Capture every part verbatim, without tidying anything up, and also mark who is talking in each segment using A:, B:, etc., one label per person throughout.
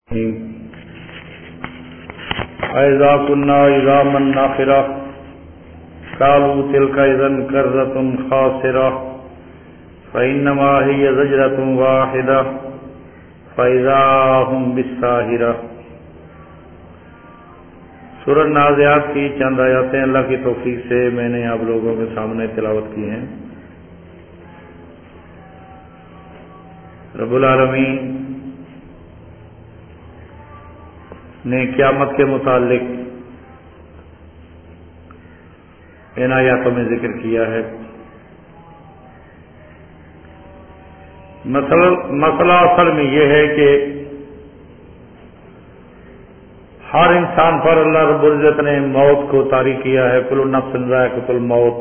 A: اذا كنا عظاما ناخرة قالوا تلك اذا كرة خاسرة فانما هي زجرة واحدة فاذا هم بالساهرة۔ سورۃ نازعات کی چند آیاتیں اللہ کی توفیق سے میں نے آپ لوگوں کے سامنے تلاوت کی ہیں۔ رب العالمین نے قیامت کے متعلق ان آیاتوں میں ذکر کیا ہے۔ مسئلہ اصل میں یہ ہے کہ ہر انسان پر اللہ رب العزت نے موت کو طاری کیا ہے۔ کل نفس ذائقۃ الموت۔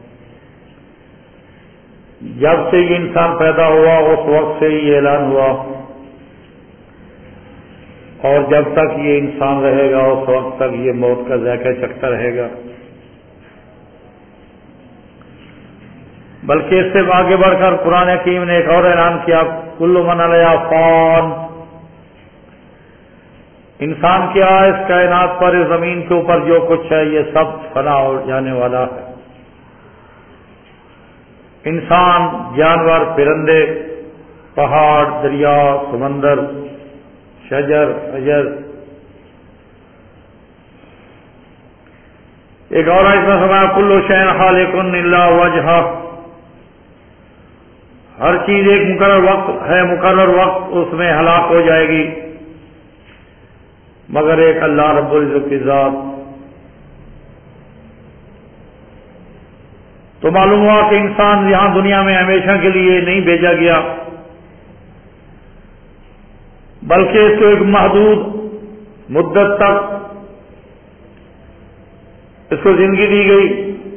A: جب سے یہ انسان پیدا ہوا اس وقت سے یہ اعلان ہوا، اور جب تک یہ انسان رہے گا اس وقت تک یہ موت کا ذائقہ چکھتا رہے گا۔ بلکہ اس سے آگے بڑھ کر قرآن حکیم نے ایک اور اعلان کیا، کل من علیہا فان۔ انسان کیا اس کائنات پر، اس زمین کے اوپر جو کچھ ہے یہ سب فنا ہو جانے والا ہے۔ انسان، جانور، پرندے، پہاڑ، دریا، سمندر، شجر، اجر۔ ایک اور آیت میں فرمایا کل شیء خالق الا وجہہ۔ ہر چیز ایک مقرر وقت ہے، مقرر وقت اس میں ہلاک ہو جائے گی مگر ایک اللہ رب العزت کی ذات۔ تو معلوم ہوا کہ انسان یہاں دنیا میں ہمیشہ کے لیے نہیں بھیجا گیا، بلکہ اس کو ایک محدود مدت تک اس کو زندگی دی گئی،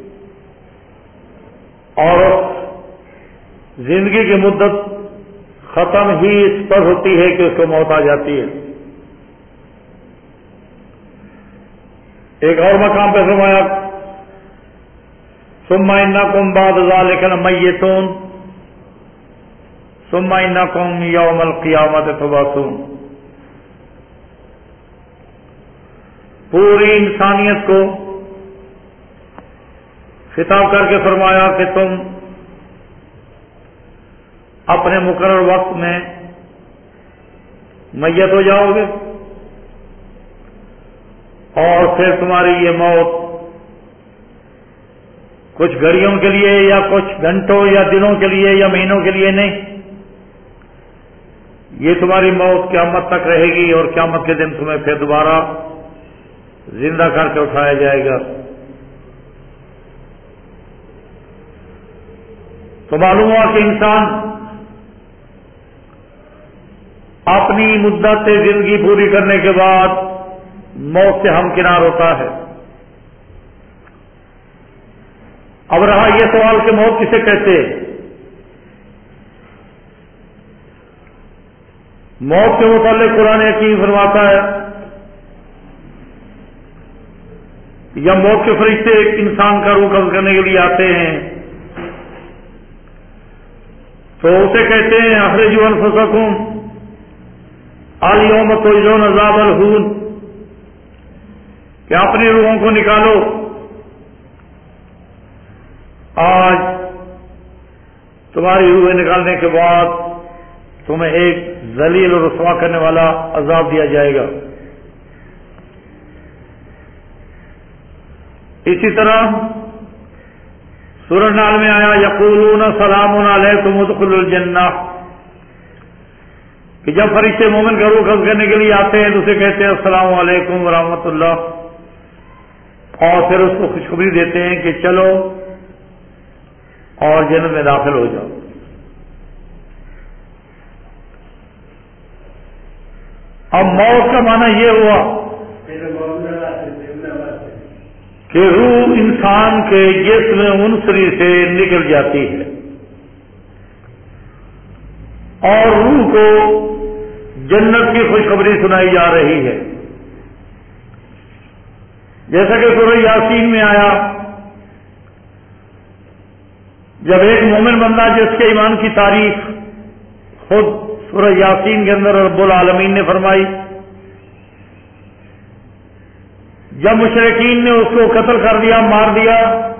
A: اور زندگی کی مدت ختم ہی اس پر ہوتی ہے کہ اس کو موت آ جاتی ہے۔ ایک اور مقام پہ فرمایا ثم انکم بعد ذلک لمیتون ثم انکم یوم القیامت تبعثون۔ پوری انسانیت کو خطاب کر کے فرمایا کہ تم اپنے مقرر وقت میں میت ہو جاؤ گے، اور پھر تمہاری یہ موت کچھ گھڑیوں کے لیے یا کچھ گھنٹوں یا دنوں کے لیے یا مہینوں کے لیے نہیں، یہ تمہاری موت قیامت تک رہے گی، اور قیامت کے دن تمہیں پھر دوبارہ زندہ کر کے اٹھایا جائے گا۔ تو معلوم ہوا کہ انسان اپنی مدت سے زندگی پوری کرنے کے بعد موت سے ہمکنار ہوتا ہے۔ اب رہا یہ سوال کہ موت کسے کہتے ہیں؟ موت کے متعلق قرآن حکیم فرماتا ہے جب موت کے فرشتے ایک انسان کا روح قبض کرنے کے لیے آتے ہیں تو اسے کہتے ہیں اخرجوا انفسکم الیوم تجزون عذاب الہون، کہ اپنی روحوں کو نکالو، آج تمہاری روحیں نکالنے کے بعد تمہیں ایک ذلیل اور رسوا کرنے والا عذاب دیا جائے گا۔ اسی طرح سورۃ نحل میں آیا یقولون سلام علیکم ادخلوا الجنہ، کہ جب فرشتے مومن کا روح قبض کرنے کے لیے آتے ہیں تو اسے کہتے ہیں السلام علیکم ورحمۃ اللہ، اور پھر اس کو خوشخبری دیتے ہیں کہ چلو اور جنت میں داخل ہو جاؤ۔ اب موت کا معنی یہ ہوا کہ روح انسان کے جسم عنصری سے نکل جاتی ہے، اور روح کو جنت کی خوشخبری سنائی جا رہی ہے۔ جیسا کہ سورہ یاسین میں آیا، جب ایک مومن بندہ جس کے ایمان کی تعریف خود سورہ یاسین کے اندر رب العالمین نے فرمائی جب مشرکین نے اس کو قتل کر دیا، مار دیا،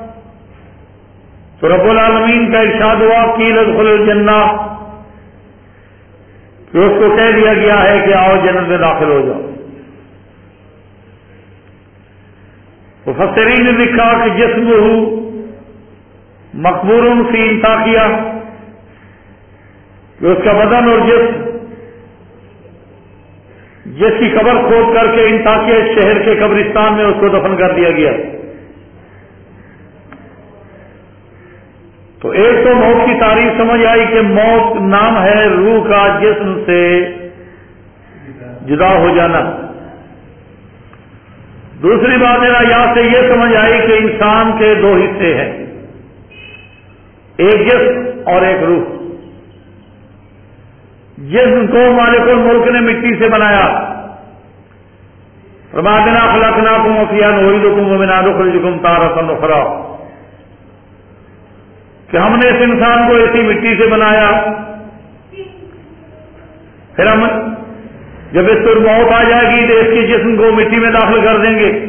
A: تو رب العالمین کا ارشاد ہوا قیل ادخلوا الجنہ، کہ اس کو کہہ دیا گیا ہے کہ آؤ جنت میں داخل ہو جاؤ۔ مفسرین نے لکھا کہ جسمہ مقبور فی انطاکیہ، کہ اس کا بدن اور جسم جس کی قبر کھود کر کے انطاکیہ شہر کے قبرستان میں اس کو دفن کر دیا گیا۔ تو ایک تو موت کی تعریف سمجھ آئی کہ موت نام ہے روح کا جسم سے جدا ہو جانا۔ دوسری بات میرا یہاں سے یہ سمجھ آئی کہ انسان کے دو حصے ہیں، ایک جسم اور ایک روح۔ جسم کو مالک الملک نے مٹی سے بنایا، فرمایا خلقناکم وفیہا نعیدکم ومنہا نخرجکم تارۃ اخری، کہ ہم نے اس انسان کو ایسی مٹی سے بنایا، پھر ہم جب اس پر موت آ جائے گی تو اس کے جسم کو مٹی میں داخل کر دیں گے،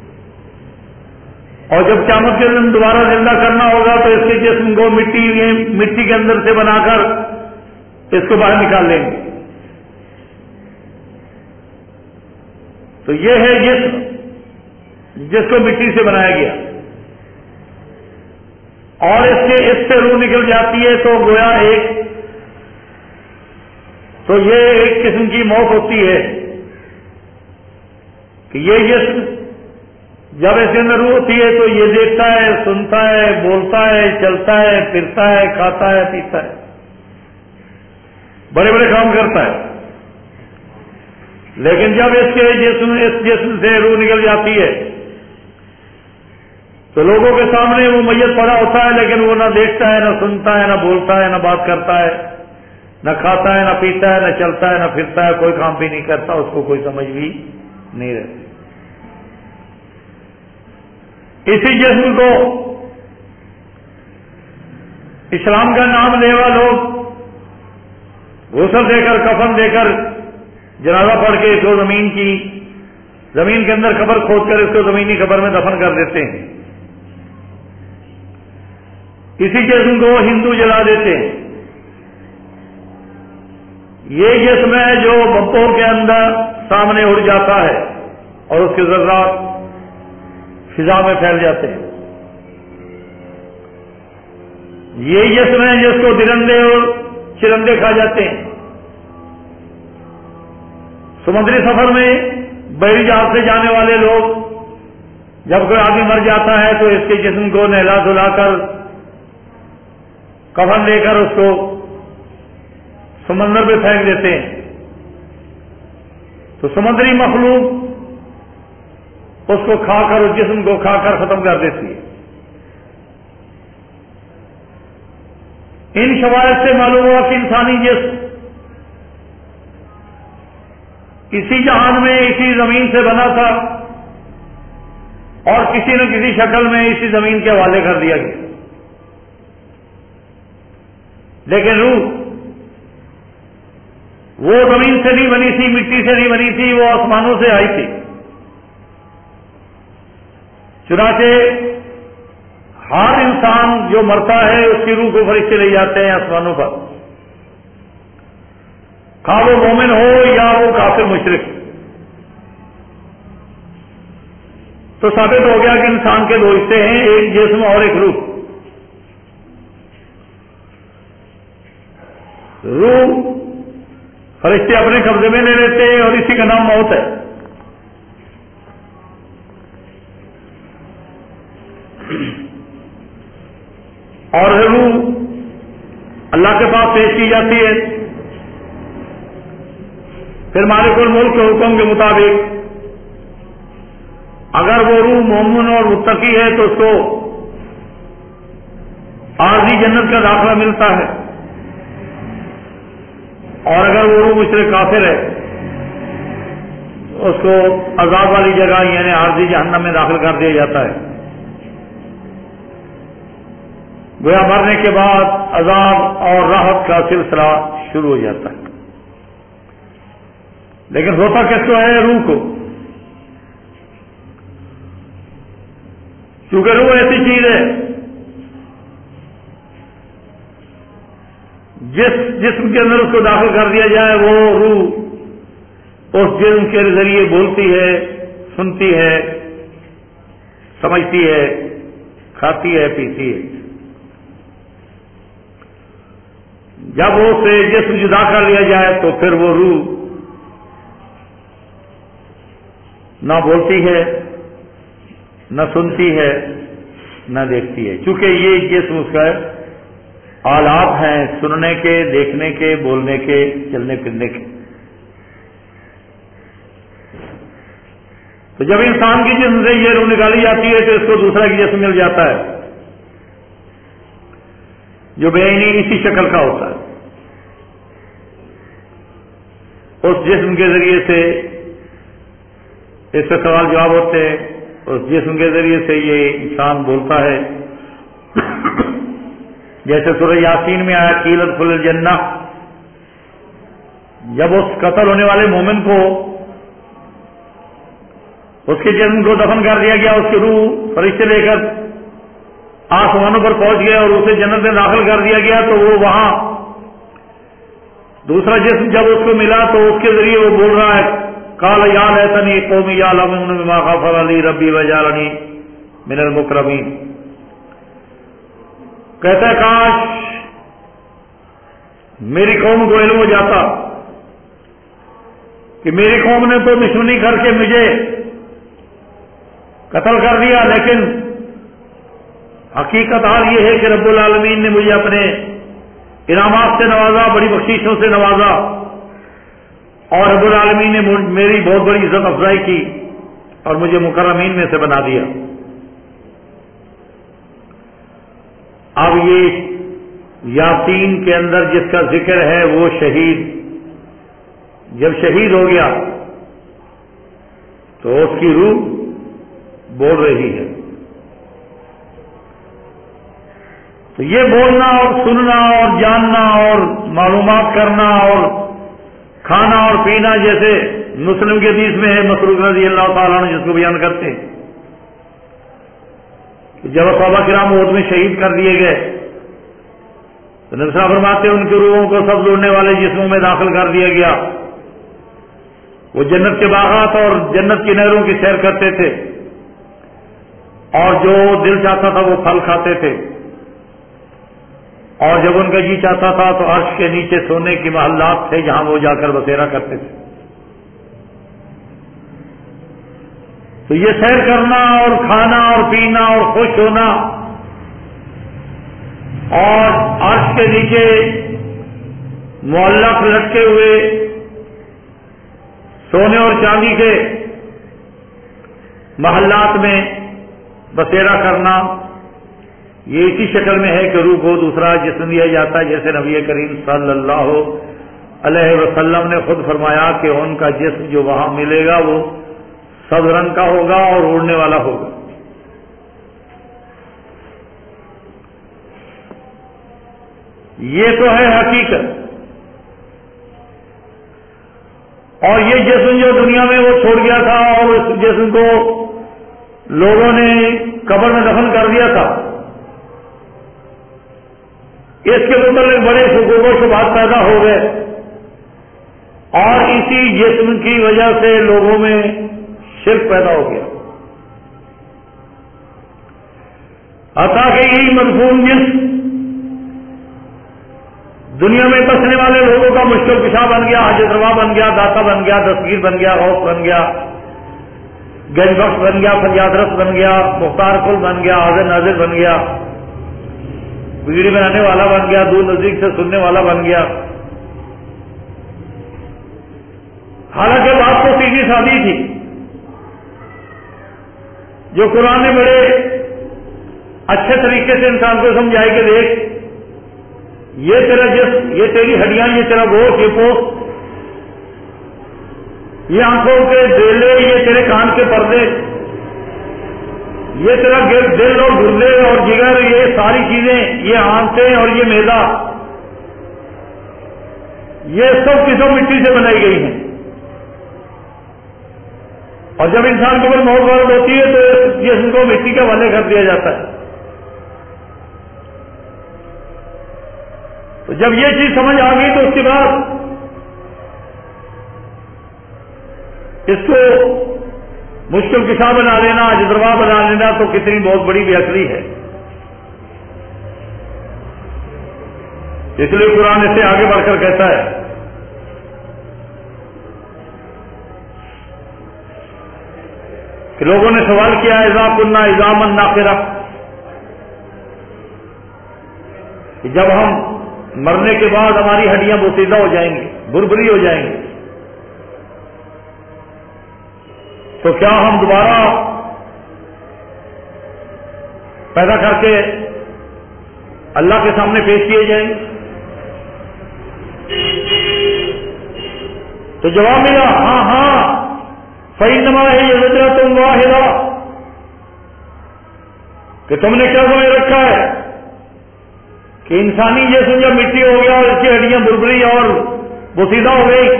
A: اور جب قیامت کے دن دوبارہ زندہ کرنا ہوگا تو اس کے جسم کو مٹی مٹی کے اندر سے بنا کر اس کو باہر نکال لیں گے۔ تو یہ ہے جسم جس کو مٹی سے بنایا گیا، اور اس کے اس سے روح نکل جاتی ہے تو گویا ایک تو یہ ایک قسم کی موت ہوتی ہے کہ یہ جسم جب اس کے اندر روح ہوتی ہے تو یہ دیکھتا ہے، سنتا ہے، بولتا ہے، چلتا ہے، پھرتا ہے، کھاتا ہے، پیتا ہے، بڑے بڑے کام کرتا ہے۔ لیکن جب اس کے جسم اس جسم سے روح نکل جاتی ہے تو لوگوں کے سامنے وہ میت پڑا ہوتا ہے، لیکن وہ نہ دیکھتا ہے، نہ سنتا ہے، نہ بولتا ہے، نہ بات کرتا ہے، نہ کھاتا ہے، نہ پیتا ہے، نہ چلتا ہے، نہ پھرتا ہے، کوئی کام بھی نہیں کرتا، اس کو کوئی سمجھ بھی نہیں رہتی۔ اسی جسم کو اسلام کا نام لیوا لوگ غسل دے کر، کفن دے کر، جنازہ پڑھ کے اس کو زمین کی زمین کے اندر قبر کھود کر اس کو زمینی قبر میں دفن کر دیتے ہیں۔ اسی جسم کو ہندو جلا دیتے ہیں۔ یہ جسم ہے جو بمپور کے اندر سامنے اڑ جاتا ہے اور اس کے ذرات فضا میں پھیل جاتے ہیں۔ یہ جسم ہے جس کو درندے اور چرندے کھا جاتے ہیں۔ سمندری سفر میں بحری جہاز سے جانے والے لوگ جب کوئی آدمی مر جاتا ہے تو اس کے جسم کو نہلا دھلا کر، کفن لے کر اس کو سمندر میں پھینک دیتے ہیں، تو سمندری مخلوق اس کو کھا کر، اس جسم کو کھا کر ختم کر دیتی ہے۔ ان شواہد سے معلوم ہوا کہ انسانی جسم اسی جہان میں اسی زمین سے بنا تھا اور کسی نہ کسی شکل میں اسی زمین کے حوالے کر دیا گیا، لیکن روح وہ زمین سے نہیں بنی تھی، مٹی سے نہیں بنی تھی، وہ آسمانوں سے آئی تھی۔ چنانچہ ہر انسان جو مرتا ہے اس کی روح کو فرشتے لے جاتے ہیں آسمانوں پر، خواہ وہ مومن ہو یا وہ کافر مشرک۔ تو ثابت ہو گیا کہ انسان کے دو حصے ہیں، ایک جسم اور ایک روح۔ روح فرشتے اپنے قبضے میں لے لیتے ہیں اور اسی کا نام موت ہے۔ اور روح اللہ کے پاس پیش کی جاتی ہے، پھر مالک الملک کے حکم کے مطابق اگر وہ روح مومن اور متقی ہے تو اس کو عارضی جنت کا داخلہ ملتا ہے، اور اگر وہ روح مشرک کافر ہے تو اس کو عذاب والی جگہ یعنی عارضی جہنم میں داخل کر دیا جاتا ہے۔ گویا مرنے کے بعد عذاب اور راحت کا سلسلہ شروع ہو جاتا ہے۔ لیکن ہوتا کس کو ہے؟ روح کو۔ کیونکہ روح ایسی چیز ہے جس جسم کے اندر اس کو داخل کر دیا جائے وہ روح اس جسم کے ذریعے بولتی ہے، سنتی ہے، سمجھتی ہے، کھاتی ہے، پیتی ہے۔ جب اسے جسم جدا کر لیا جائے تو پھر وہ روح نہ بولتی ہے، نہ سنتی ہے، نہ دیکھتی ہے، چونکہ یہ جسم اس کا آلات ہیں سننے کے، دیکھنے کے، بولنے کے، چلنے پھرنے کے۔ تو جب انسان کی جسم سے یہ روح نکالی جاتی ہے تو اس کو دوسرا کی جسم مل جاتا ہے جو بے عینی اسی شکل کا ہوتا ہے۔ اس جسم کے ذریعے سے اس سے سوال جواب ہوتے ہیں، اس جسم کے ذریعے سے یہ انسان بولتا ہے، جیسے سورہ یاسین میں آیا قیل ادخل الجنہ، جب اس قتل ہونے والے مومن کو اس کے جسم کو دفن کر دیا گیا، اس کی روح فرشتے لے کر آسمانوں پر پہنچ گیا اور اسے جنت میں داخل کر دیا گیا، تو وہ وہاں دوسرا جسم جب اس کو ملا تو اس کے ذریعے وہ بول رہا ہے قال یا لیتنی قومی یعلمون بما غفر لی ربی وجعلنی من المکرمین، کہتا ہے کاش میری قوم کو علم ہو جاتا کہ میری قوم نے تو دشمنی کر کے مجھے قتل کر دیا، لیکن حقیقت حال یہ ہے کہ رب العالمین نے مجھے اپنے انعامات سے نوازا، بڑی بخششوں سے نوازا، اور رب العالمین نے میری بہت بڑی عزت افزائی کی اور مجھے مکرمین میں سے بنا دیا۔ اب یہ یاسین کے اندر جس کا ذکر ہے وہ شہید، جب شہید ہو گیا تو اس کی روح بول رہی ہے۔ تو یہ بولنا اور سننا اور جاننا اور معلومات کرنا اور کھانا اور پینا، جیسے مسلم کے حدیث میں ہے مسروق رضی اللہ تعالیٰ نے جس کو بیان کرتے ہیں کہ جب صحابہ کرام احد میں شہید کر دیے گئے تو نبی صلی اللہ علیہ وسلم فرماتے ہیں ان کی روحوں کو سب دوڑنے والے جسموں میں داخل کر دیا گیا، وہ جنت کے باغات اور جنت کی نہروں کی سیر کرتے تھے اور جو دل چاہتا تھا وہ پھل کھاتے تھے، اور جب ان کا جی چاہتا تھا تو عرش کے نیچے سونے کے محلات تھے جہاں وہ جا کر بسیرا کرتے تھے۔ تو یہ سیر کرنا اور کھانا اور پینا اور خوش ہونا اور عرش کے نیچے معلق لٹکے ہوئے سونے اور چاندی کے محلات میں بسیرا کرنا، یہ اسی شکل میں ہے کہ روح کو دوسرا جسم دیا جاتا ہے، جیسے نبی کریم صلی اللہ علیہ وسلم نے خود فرمایا کہ ان کا جسم جو وہاں ملے گا وہ سبز رنگ کا ہوگا اور اڑنے والا ہوگا۔ یہ تو ہے حقیقت، اور یہ جسم جو دنیا میں وہ چھوڑ گیا تھا اور اس جسم کو لوگوں نے قبر میں دفن کر دیا تھا، اس کے متعلق بڑے شکوک و شبہات پیدا ہو گئے، اور اسی جسم کی وجہ سے لوگوں میں شرک پیدا ہو گیا، حتیٰ کہ یہی مدفون جسم دنیا میں بسنے والے لوگوں کا مشکل کشا بن گیا، حاجت روا بن گیا، داتا بن گیا، دستگیر بن گیا، غوث بن گیا، گنج بخش بن گیا، فریاد رس بن گیا، مختار کل بن گیا، حاضر ناظر بن گیا، بگڑی بنانے والا بن گیا، دور نزدیک سے سننے والا بن گیا۔ حالانکہ بات تو سیدھی سادی تھی، جو قرآن نے بڑے اچھے طریقے سے انسان کو سمجھائے کہ دیکھ یہ تیرا جسم، یہ تیری ہڈیاں، یہ تیرا گوشت، یہ پوست، یہ آنکھوں کے ڈیلے، یہ تیرے کان کے پردے، یہ تیرا دل اور گردے اور جگر، یہ ساری چیزیں، یہ آنتیں اور یہ معدہ، یہ سب کی سب مٹی سے بنائی گئی ہیں۔ اور جب انسان کے اوپر موت وارد ہوتی ہے تو جسم کو مٹی کے حوالے کر دیا جاتا ہے. تو جب یہ چیز سمجھ آ گئی تو اس کے بعد اس کو مشکل کشا بنا لینا، جذروا بنا لینا تو کتنی بہت بڑی بے عقلی ہے. اس لیے قرآن اس سے آگے بڑھ کر کہتا ہے کہ لوگوں نے سوال کیا اذا كنا عظاما ناخرہ، کہ جب ہم مرنے کے بعد ہماری ہڈیاں بوسیدہ ہو جائیں گی، بربری ہو جائیں گی، تو کیا ہم دوبارہ پیدا کر کے اللہ کے سامنے پیش کیے جائیں گے؟ تو جواب ملا ہاں ہاں فإنما هي زجرة واحدة، کہ تم نے کیا سمجھ رکھا ہے کہ انسانی جسم جب مٹی ہو گیا اور اس کی ہڈیاں بربری اور بوسیدہ ہو گئی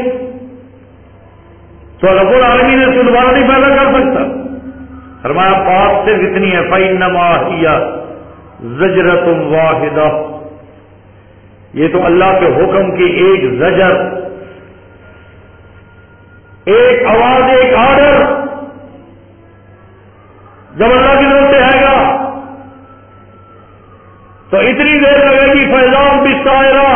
A: تو رب العالمین اس کو دوبارہ نہیں پیدا کر سکتا. فرمایا بات صرف اتنی ہے فإنما هي زجرة واحدة، یہ تو اللہ کے حکم کی ایک زجر، ایک آواز، ایک آرڈر جب اللہ کی طرف سے آئے گا تو اتنی دیر لگے گی فیضان بالسائرہ،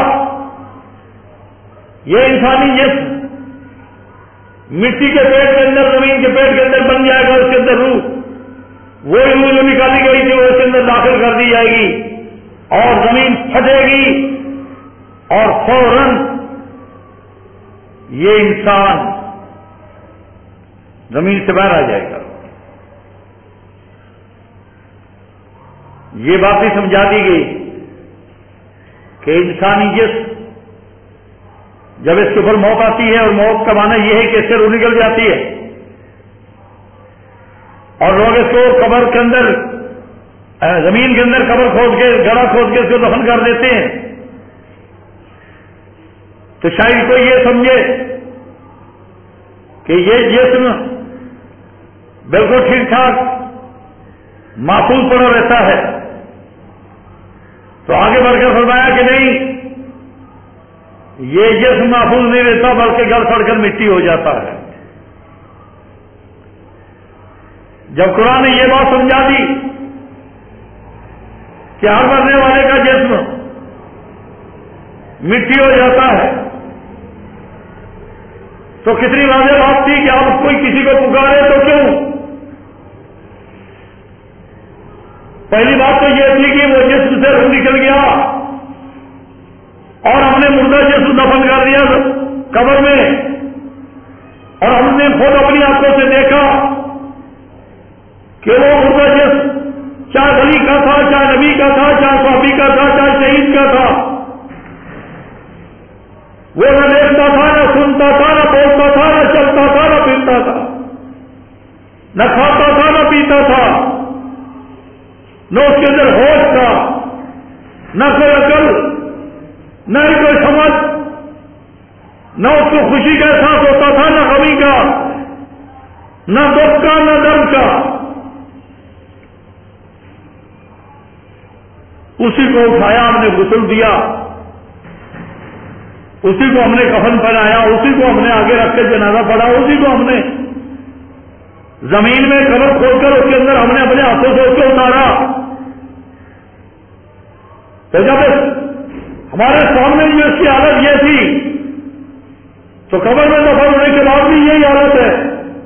A: یہ انسانی جسم مٹی کے پیٹ کے اندر، زمین کے پیٹ کے اندر بن جائے گا، اس کے اندر روح، وہی روح جو نکالی گئی تھی وہ اس کے اندر داخل کر دی جائے گی اور زمین پھٹے گی اور فوراً یہ انسان زمین سے باہر آ جائے گا. یہ بات بھی سمجھا دی گئی کہ انسانی جسم جب اس کے اوپر موت آتی ہے، اور موت کا معنی یہ ہے کہ اس سے روح نکل جاتی ہے اور لوگ اس کو قبر کے اندر، زمین کے اندر قبر کھود کے، گڑھا کھود کے اس کو دفن کر دیتے ہیں، تو شاید کوئی یہ سمجھے کہ یہ جسم بالکل ٹھیک ٹھاک محفوظ پڑا رہتا ہے. تو آگے بڑھ کر فرمایا کہ نہیں، یہ جسم محفوظ نہیں رہتا بلکہ گل سڑ کر مٹی ہو جاتا ہے. جب قرآن نے یہ بات سمجھا دی کہ ہر مرنے والے کا جسم مٹی ہو جاتا ہے تو کتنی واضح بات تھی کہ آپ کوئی کسی کو پکارے تو کیوں؟ پہلی بات تو یہ تھی کہ وہ جسم سے روح نکل گیا اور ہم نے مردہ جسم دفن کر دیا قبر میں، اور ہم نے خود اپنی آنکھوں سے دیکھا کہ وہ مردہ جسم چاہے ولی کا تھا، چاہے نبی کا تھا، چاہے صحابی کا تھا، چاہے شہید کا تھا، وہ نہ دیکھتا تھا، نہ سنتا تھا، نہ بولتا تھا، نہ چلتا تھا، نہ پھرتا تھا، نہ کھاتا تھا، نہ پیتا تھا، نہ اس کے اندر ہوش تھا، نہ کوئی عقل، نہ ہی کوئی سمجھ، نہ اس کو خوشی کا احساس ہوتا تھا، نہ غمی کا، نہ دکھ کا، نہ درد کا. اسی کو اٹھایا، ہم نے غسل دیا، اسی کو ہم نے کفن پہنایا، اسی کو ہم نے آگے رکھ کے جنازہ پڑھا، اسی کو ہم نے زمین میں قبر کھود کر اس کے اندر ہم نے اپنے ہاتھوں سے اس کو اتارا. تو جب ہمارے سامنے جو اس کی حالت یہ تھی تو قبر میں دفن ہونے کے بعد بھی یہی حالت ہے.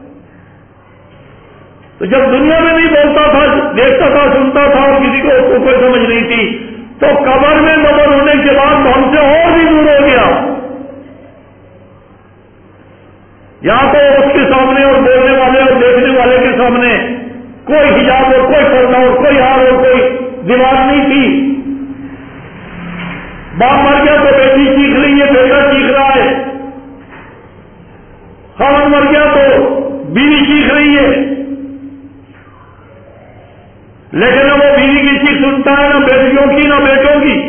A: تو جب دنیا میں نہیں بولتا تھا، دیکھتا تھا، سنتا تھا اور کسی کو اس کو کوئی سمجھ نہیں تھی، تو قبر میں دفن ہونے کے بعد تو ہم سے اور بھی دور ہو گیا. یہاں تو اس کے سامنے اور بولنے والے اور دیکھنے والے کے سامنے کوئی حجاب اور کوئی پردہ اور کوئی ہار اور کوئی دیوار نہیں تھی. باپ مر گیا تو بیٹی چیخ رہی ہے، بیٹا چیخ رہا ہے، خاوند مر گیا تو بیوی چیخ رہی ہے، لیکن نہ وہ بیوی کی چیخ سنتا ہے، نہ بیٹیوں کی، نہ بیٹوں کی،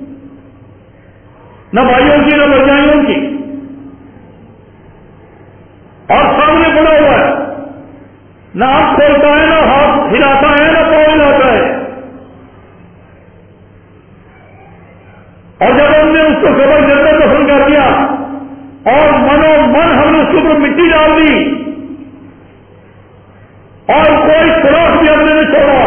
A: نہ بھائیوں کی، نہ بھرجائیوں کی، اور سامنے پڑا ہوا ہے. نہ آنکھ کھولتا ہے، نہ ہاتھ ہلاتا ہے، نہ پاؤں ہلاتا ہے. اور جب ہم نے اس کو قبر کے اندر دفن کر دیا اور منو من ہم نے اس کے اوپر مٹی ڈال دی اور کوئی سوراخ بھی ہم نے نہیں چھوڑا،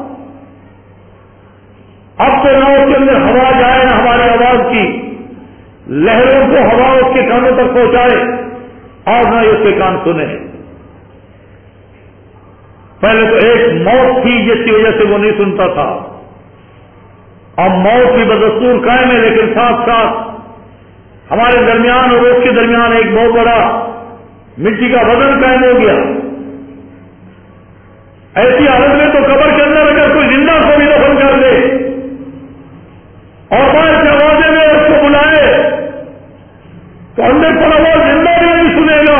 A: اب تو نہ اس کے اندر ہوا جائے نہ ہماری آواز کی لہروں کو ہوا اس کے کانوں تک پہنچائے اور نہ اس کے کان سنے. پہلے تو ایک موت تھی جس کی وجہ سے وہ نہیں سنتا تھا، اب موت بھی بدستور قائم ہے، لیکن ساتھ ساتھ ہمارے درمیان اور اس کے درمیان ایک بہت بڑا مٹی کا وزن قائم ہو گیا. ایسی حالت میں تو قبر کے اندر اگر کوئی زندہ کو بھی دفن کر دے اور باہر کے آوازے میں اس کو بلائے تو اندر پڑا ہوا زندہ بھی نہیں سنے گا،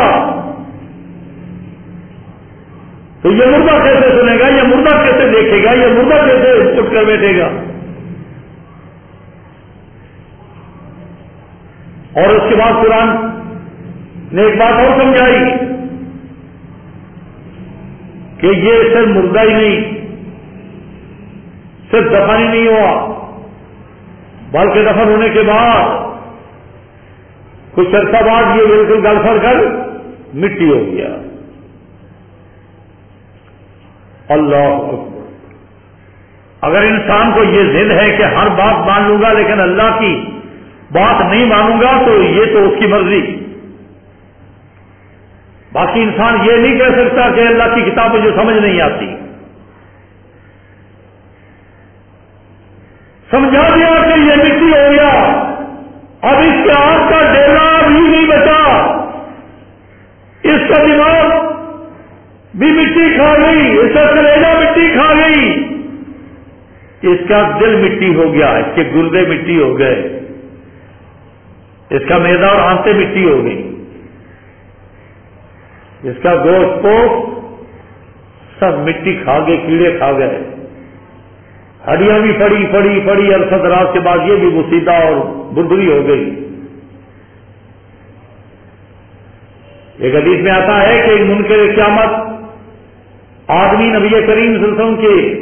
A: تو یہ مردہ کیسے سنے گا، یہ مردہ کیسے دیکھے گا، یہ مردہ کیسے اٹھ کر بیٹھے گا. اور اس کے بعد قرآن نے ایک بات اور سمجھائی کہ یہ صرف مردہ ہی نہیں، صرف دفن ہی نہیں ہوا، بلکہ دفن ہونے کے بعد کچھ عرصہ بعد یہ بالکل گل پھڑ کر مٹی ہو گیا. اللہ اکبر. اگر انسان کو یہ ضد ہے کہ ہر بات مان لوں گا لیکن اللہ کی بات نہیں مانوں گا تو یہ تو اس کی مرضی. باقی انسان یہ نہیں کہہ سکتا کہ اللہ کی کتاب مجھے سمجھ نہیں آتی. سمجھا دیا کہ یہ مٹی ہو گیا، اب اس کے ہاتھ کا ڈیلا بھی نہیں بچا، اس کا دماغ بھی مٹی کھا گئی، اس کا کلیجہ مٹی کھا گئی، اس کا دل مٹی ہو گیا، اس کے گردے مٹی ہو گئے، اس کا معدہ اور آنتیں مٹی ہو گئی، اس کا گوشت کو سب مٹی کھا گئے، کیڑے کھا گئے، ہڈیاں بھی پڑی پڑی پڑی عرصہ دراز کے بعد یہ بھی مسیدہ اور بردری ہو گئی. ایک حدیث میں آتا ہے کہ منکر قیامت آدمی نبی کریم صلی اللہ علیہ وسلم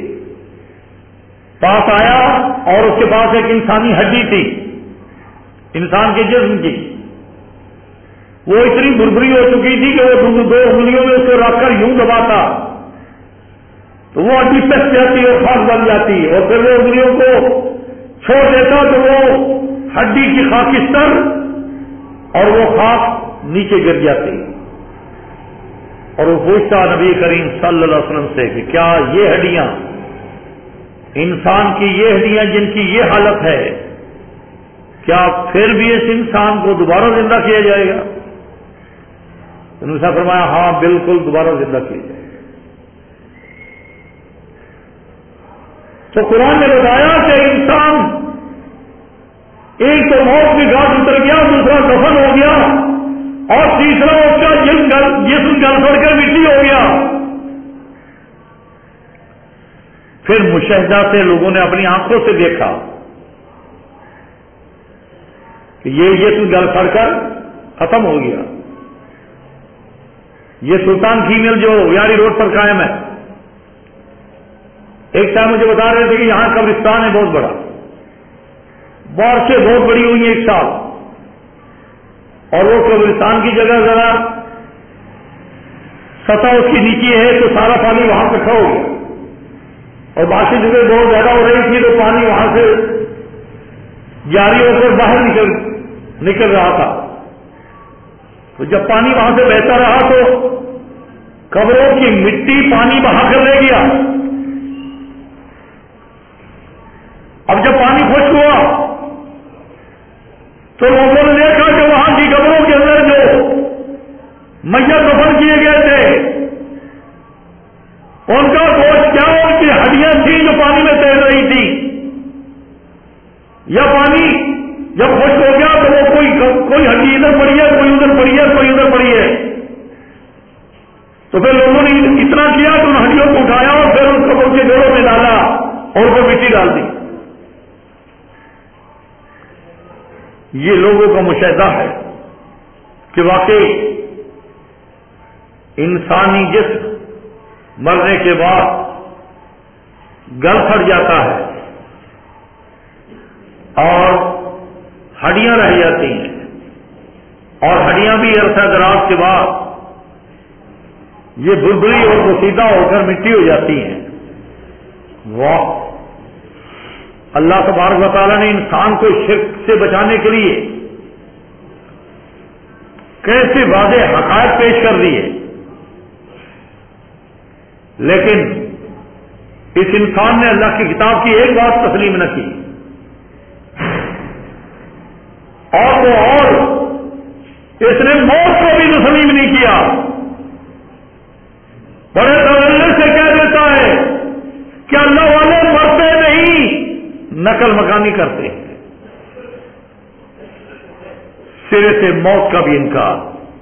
A: کے پاس آیا اور اس کے پاس ایک انسانی ہڈی تھی، انسان کے جسم کی، وہ اتنی بربری ہو چکی تھی کہ وہ دو انگلیوں میں اس کو رکھ کر یوں دباتا تو وہ ہڈی پس جاتی اور خاک بن جاتی، اور پھر وہ انگلیوں کو چھوڑ دیتا تو وہ ہڈی کی خاکستر اور وہ خاک نیچے گر جاتی. اور وہ پوچھتا نبی کریم صلی اللہ علیہ وسلم سے کہ کیا یہ ہڈیاں، انسان کی یہ ہڈیاں جن کی یہ حالت ہے، کیا پھر بھی اس انسان کو دوبارہ زندہ کیا جائے گا؟ انہوں نے فرمایا ہاں بالکل دوبارہ زندہ کیا جائے گا. تو قرآن نے بتایا کہ انسان ایک تو موت کی گھاٹ اتر گیا، دوسرا دفن ہو گیا، اور تیسرا اس کا جسم گل پڑ کر مٹی ہو گیا. پھر مشاہدہ سے لوگوں نے اپنی آنکھوں سے دیکھا کہ یہ جسم گل پڑ کر ختم ہو گیا. یہ سلطان کی مل جو یاری روڈ پر قائم ہے، ایک ٹائم مجھے بتا رہے تھے کہ یہاں قبرستان ہے بہت بڑا، بارشیں بہت بڑی ہوئی ہیں ایک سال، اور وہ قبرستان کی جگہ ذرا سطح اس کی نیچے ہے تو سارا پانی وہاں اکٹھا ہو گیا، اور بارشیں جگہ بہت زیادہ ہو رہی تھی تو پانی وہاں سے جاری ہو کر باہر نکل نکل رہا تھا. تو جب پانی وہاں سے بہتا رہا تو قبروں کی مٹی پانی بہا کر لے گیا. اب جب پانی خشک ہوا تو لوگوں نے دیکھا کہ وہاں کی قبروں کے اندر جو میت دفن کیے گئے تھے ان کا گوشت کیا ان کی ہڈیاں تھیں جو پانی میں تیر رہی تھی، یا پانی جب خشک ہو گیا تو وہ کوئی کوئی ہڈی ادھر پڑی ہے، کوئی ادھر پڑی ہے، کوئی ادھر پڑی ہے. تو پھر لوگوں نے اتنا کیا کہ ان ہڈیوں کو اٹھایا اور پھر ان کو ان کے جوڑوں میں ڈالا اور وہ مٹی ڈال دی. یہ لوگوں کا مشاہدہ ہے کہ واقعی انسانی جسم مرنے کے بعد گل پھٹ جاتا ہے اور ہڈیاں رہ جاتی ہیں، اور ہڈیاں بھی عرصہ دراز کے بعد یہ بلبلی اور بسیدہ ہو کر مٹی ہو جاتی ہیں۔ واہ! اللہ تبارک و تعالیٰ نے انسان کو شرک سے بچانے کے لیے کیسے واضح حقائق پیش کر دیے، لیکن اس انسان نے اللہ کی کتاب کی ایک بات تسلیم نہ کی، اور وہ اور اس نے موت کو بھی تسلیم نہیں کیا۔ بڑے تجربے سے کہہ دیتا ہے کہ اللہ والے مرتے نہیں، نقل مکانی کرتے ہیں، سرے سے موت کا بھی انکار۔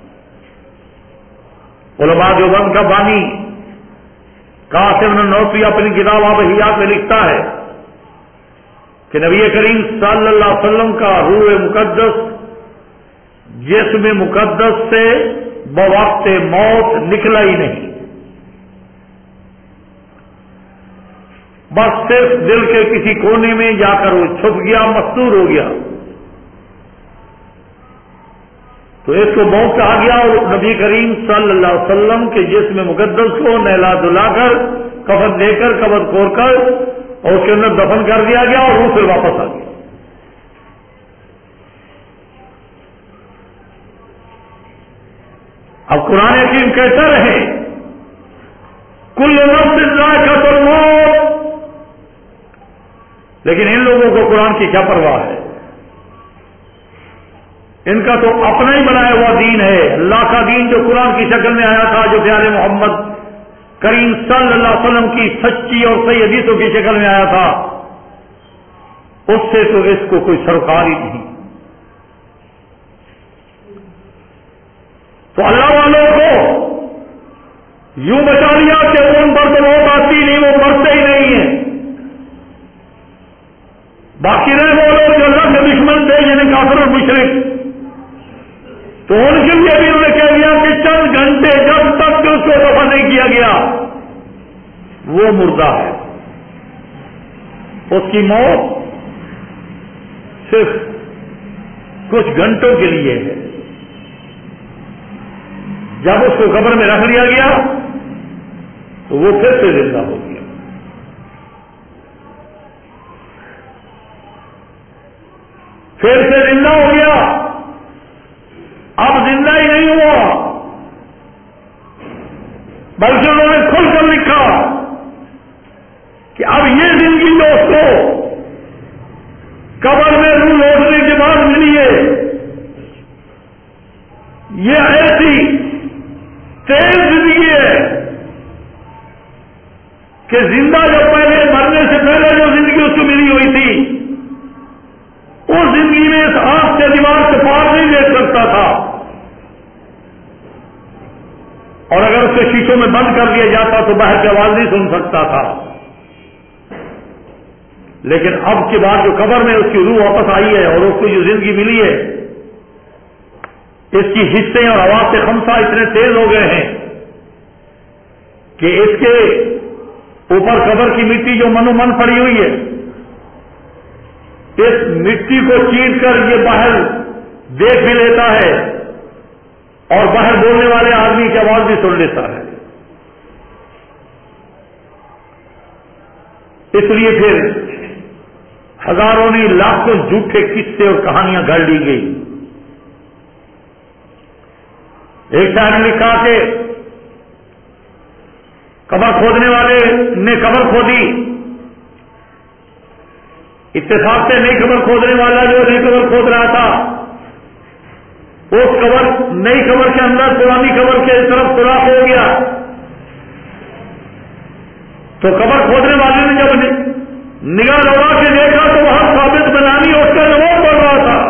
A: علماء دیوبند کا بانی قاسم نانوتوی اپنی کتاب آبحیات میں لکھتا ہے کہ نبی کریم صلی اللہ علیہ وسلم کا روح مقدس جسم مقدس سے بوقت موت نکلا ہی نہیں، بس صرف دل کے کسی کونے میں جا کر وہ چھپ گیا، مستور ہو گیا۔ تو اس کو موت کہا گیا، اور نبی کریم صلی اللہ علیہ وسلم کے جسم مقدس کو نہلا دھلا کر کفن دے کر قبر کھول کر اور اس کے اندر دفن کر دیا گیا، اور روح پھر واپس آ گیا۔ اب قرآن حکیم کہتا رہے کل نفس ذائقۃ الموت، لیکن ان لوگوں کو قرآن کی کیا پرواہ ہے؟ ان کا تو اپنا ہی بنایا ہوا دین ہے، اللہ کا دین جو قرآن کی شکل میں آیا تھا، جو پیارے محمد کریم صلی اللہ علیہ وسلم کی سچی اور صحیح حدیثوں کی شکل میں آیا تھا، اس سے تو اس کو کوئی سروکار ہی نہیں۔ تو اللہ والوں کو یوں بچا لیا کہ ان پر تو موت آتی نہیں، وہ مرتے ہی نہیں ہیں۔ باقی رہے وہ لوگ جو اللہ کے دشمن تھے، جنہیں کافر اور مشرک، تو ان کے لیے بھی انہوں نے کہہ دیا کہ چند گھنٹے جب تک کہ اس کو دفن نہیں کیا گیا وہ مردہ ہے، اس کی موت صرف کچھ گھنٹوں کے لیے ہے۔ جب اس کو قبر میں رکھ لیا گیا تو وہ پھر سے زندہ ہو گیا۔ پھر سے زندہ ہو گیا، اب زندہ ہی نہیں ہوا، بلکہ انہوں نے کھل کر لکھا کہ اب یہ زندگی جو اس کو قبر میں روح لوٹنے کے بعد ملی ہے، یہ ایسی تیز زندگی ہے کہ زندہ جب پہلے مرنے سے پہلے جو زندگی اس کو ملی ہوئی تھی، اس زندگی میں اس آنکھ سے دماغ سے پار نہیں دیکھ سکتا تھا، اور اگر اسے شیشوں میں بند کر دیا جاتا تو باہر کی آواز نہیں سن سکتا تھا۔ لیکن اب کے بعد جو قبر میں اس کی روح واپس آئی ہے اور اس کو جو زندگی ملی ہے، اس کی حصے اور آواز سے خمسہ اتنے تیز ہو گئے ہیں کہ اس کے اوپر قبر کی مٹی جو منو من پڑی ہوئی ہے، اس مٹی کو چیر کر یہ باہر دیکھ بھی لیتا ہے اور باہر بولنے والے آدمی کی آواز بھی سن لیتا ہے۔ اس لیے پھر ہزاروں نے لاکھوں جھوٹے قصے اور کہانیاں گھڑ لی گئی۔ ایک شاعر نے لکھا کہ قبر کھودنے والے نے قبر کھودی، اتفاق سے نئی قبر کھودنے والا جو نئی قبر کھود رہا تھا، اس قبر نئی قبر کے اندر پرانی قبر کے طرف سوراخ ہو گیا، تو قبر کھودنے والے نے جب نگاہ لگا کے دیکھا تو وہاں ثابت بنانی اس کا نماز پڑھ رہا تھا۔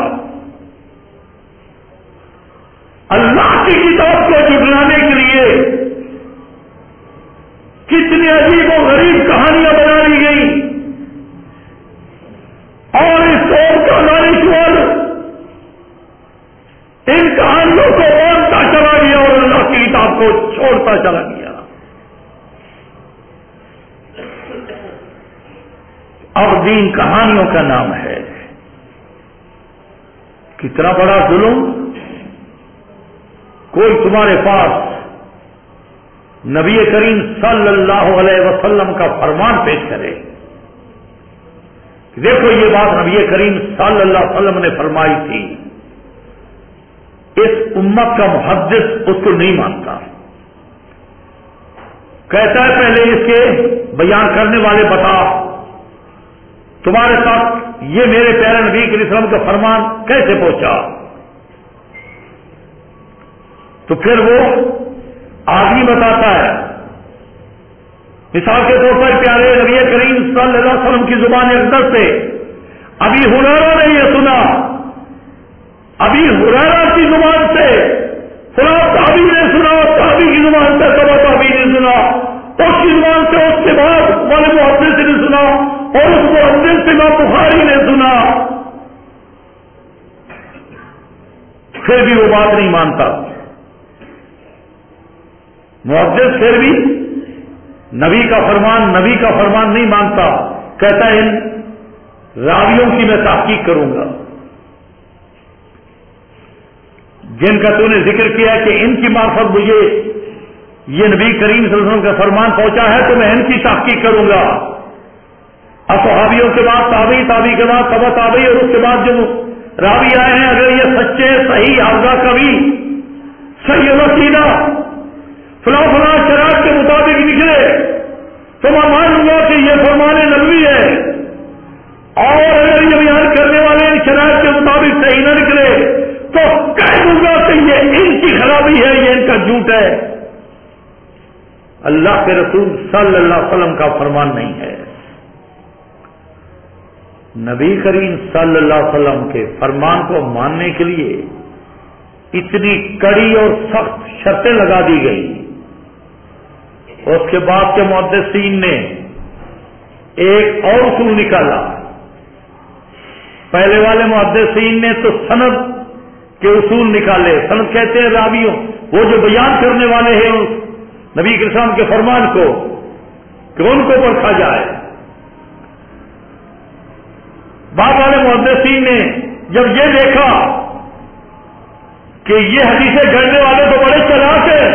A: اللہ کی کتاب کو جھٹلانے کے لیے کتنی عجیب و غریب کہانیاں بنا لی گئی، اور اس قوم کا دانشور ان کہانیوں کو مانتا چلا گیا اور اللہ کی کتاب کو چھوڑتا چلا گیا۔ اب دین کہانیوں کا نام ہے. کتنا بڑا ظلم. کوئی تمہارے پاس نبی کریم صلی اللہ علیہ وسلم کا فرمان پیش کرے کہ دیکھو یہ بات نبی کریم صلی اللہ علیہ وسلم نے فرمائی تھی، اس امت کا محدث اس کو نہیں مانتا. کہتا ہے پہلے اس کے بیان کرنے والے بتا تمہارے ساتھ یہ میرے پیارے نبی کے اسلام کا فرمان کیسے پہنچا. تو پھر وہ آدمی بتاتا ہے. مثال کے طور پر پیارے نبی کریم صلی اللہ علیہ وسلم کی زبان اقدس سے ابی ہریرہ نے یہ سنا، ابی ہریرہ کی زبان سے فلاں صحابی نے سنا، صحابی کی زبان سے تبع صحابی نے سنا، اس کی زبان سے اس کے بعد والے محدث نے سنا، اور اس محدث سے امام بخاری نے سنا. پھر بھی وہ بات نہیں مانتا. محدث پھر بھی نبی کا فرمان نبی کا فرمان نہیں مانتا. کہتا ہے ان راویوں کی میں تحقیق کروں گا جن کا تو نے ذکر کیا کہ ان کی معرفت مجھے یہ نبی کریم صلی اللہ علیہ وسلم کا فرمان پہنچا ہے تو میں ان کی تحقیق کروں گا. اصحابیوں کے بعد تابعی، تابعی کے بعد تبع تابعی، اور اس کے بعد جو راوی آئے ہیں اگر یہ سچے صحیح حافظہ کبھی صحیح وسیلہ فلاں فلاں شرائط کے مطابق نکلے تو میں مان لوں گا کہ یہ فرمان نبوی ہے. اور اگر یہ بیان کرنے والے ان شرائط کے مطابق صحیح نہ نکلے تو کہہ دوں گا کہ یہ ان کی خرابی ہے، یہ ان کا جھوٹ ہے. اللہ کے رسول صلی اللہ علیہ وسلم کا فرمان نہیں ہے. نبی کریم صلی اللہ علیہ وسلم کے فرمان کو ماننے کے لیے اتنی کڑی اور سخت شرطیں لگا دی گئی. اس کے بعد کے محدثین نے ایک اور اصول نکالا. پہلے والے محدثین نے تو سند کے اصول نکالے. سند کہتے ہیں راویوں، وہ جو بیان کرنے والے ہیں اس نبی کے اسلام کے فرمان کو کہ ان کو پرکھا جائے. بعد والے محدثین نے جب یہ دیکھا کہ یہ حدیثیں گھڑنے والے تو بڑے چلاک ہیں،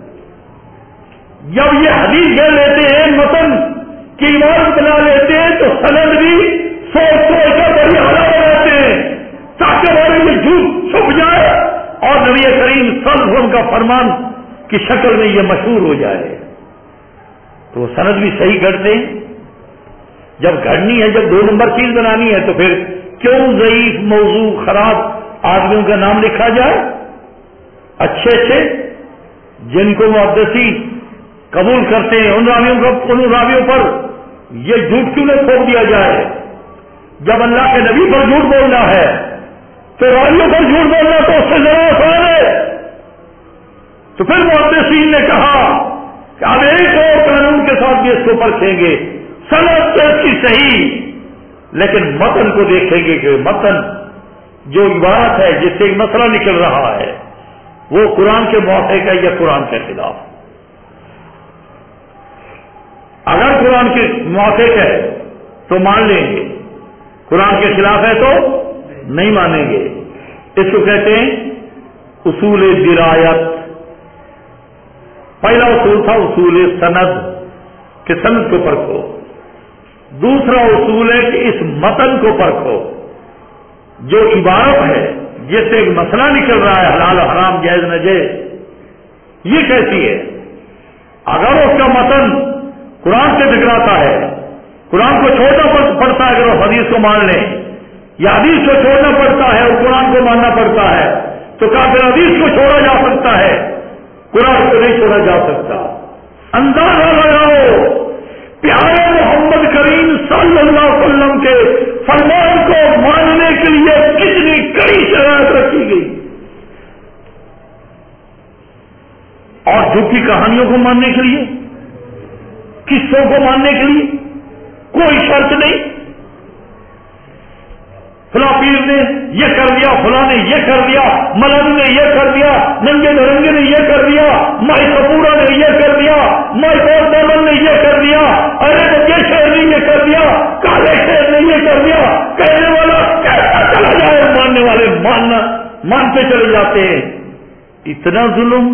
A: جب یہ حدیث گھڑ لیتے ہیں متن کی عبادت بنا لیتے ہیں تو سند بھی سوچ سوچ کر بڑی حالت بناتے ہیں تاکہ بڑے یہ جھوٹ چھپ جائے اور نبی کریم صلی اللہ علیہ وسلم کا فرمان کی شکل میں یہ مشہور ہو جائے. تو وہ سند بھی صحیح گھڑتے ہیں. جب گھڑنی ہے، جب دو نمبر چیز بنانی ہے تو پھر کیوں ضعیف موضوع خراب آدمیوں کا نام لکھا جائے؟ اچھے اچھے جن کو محدثین قبول کرتے ہیں ان راویوں کو ان راویوں پر یہ جھوٹ کیوں نہ تھوپ دیا جائے؟ جب اللہ کے نبی پر جھوٹ بولنا ہے تو راویوں پر جھوٹ بولنا تو اس سے ذرا آسان ہے. تو پھر محدثین نے کہا کہ اب ایک اور قانون کے ساتھ بھی اس کو پرکھیں گے. سند تو اس کی صحیح، لیکن متن کو دیکھیں گے کہ متن جو عبارت ہے جس سے ایک مسئلہ نکل رہا ہے وہ قرآن کے موافق ہے یا قرآن کے خلاف. اگر قرآن کے موافق ہے تو مان لیں گے، قرآن کے خلاف ہے تو نہیں مانیں گے. اس کو کہتے ہیں اصول درایت. پہلا اصول تھا اصول سند کہ سند کو پرکھو. دوسرا اصول ہے کہ اس متن کو پرکھو جو عبارت ہے جس سے ایک مسئلہ نکل رہا ہے حلال حرام جائز ناجائز یہ کیسی ہے. اگر اس کا متن قرآن سے ٹکراتا ہے، قرآن کو چھوڑنا پڑتا ہے اگر وہ حدیث کو مان لیں، یا حدیث کو چھوڑنا پڑتا ہے اور قرآن کو ماننا پڑتا ہے تو کہا پھر حدیث کو چھوڑا جا سکتا ہے، قرآن کو نہیں چھوڑا جا سکتا. اندازہ لگاؤ پیارے محمد کریم صلی اللہ علیہ وسلم کے فرمان کو ماننے کے لیے کتنی کڑی شرائط رکھی گئی. اور جھوٹی کہانیوں کو ماننے کے لیے، قصوں کو ماننے کے لیے کوئی شرط نہیں. فلاں پیر نے یہ کر دیا، فلاں نے یہ کر دیا، ملنگ نے یہ کر دیا، ننگے دھرنگے نے یہ کر دیا، مائی کپورا نے یہ کر دیا، مائی گورنمنٹ نے یہ کر دیا، ارے یہ شہری نے یہ کر دیا، کالے شیر نے یہ کر دیا، کہنے والا کیسا چلا جائے، ماننے والے ماننا مانتے چلے جاتے ہیں. اتنا ظلم.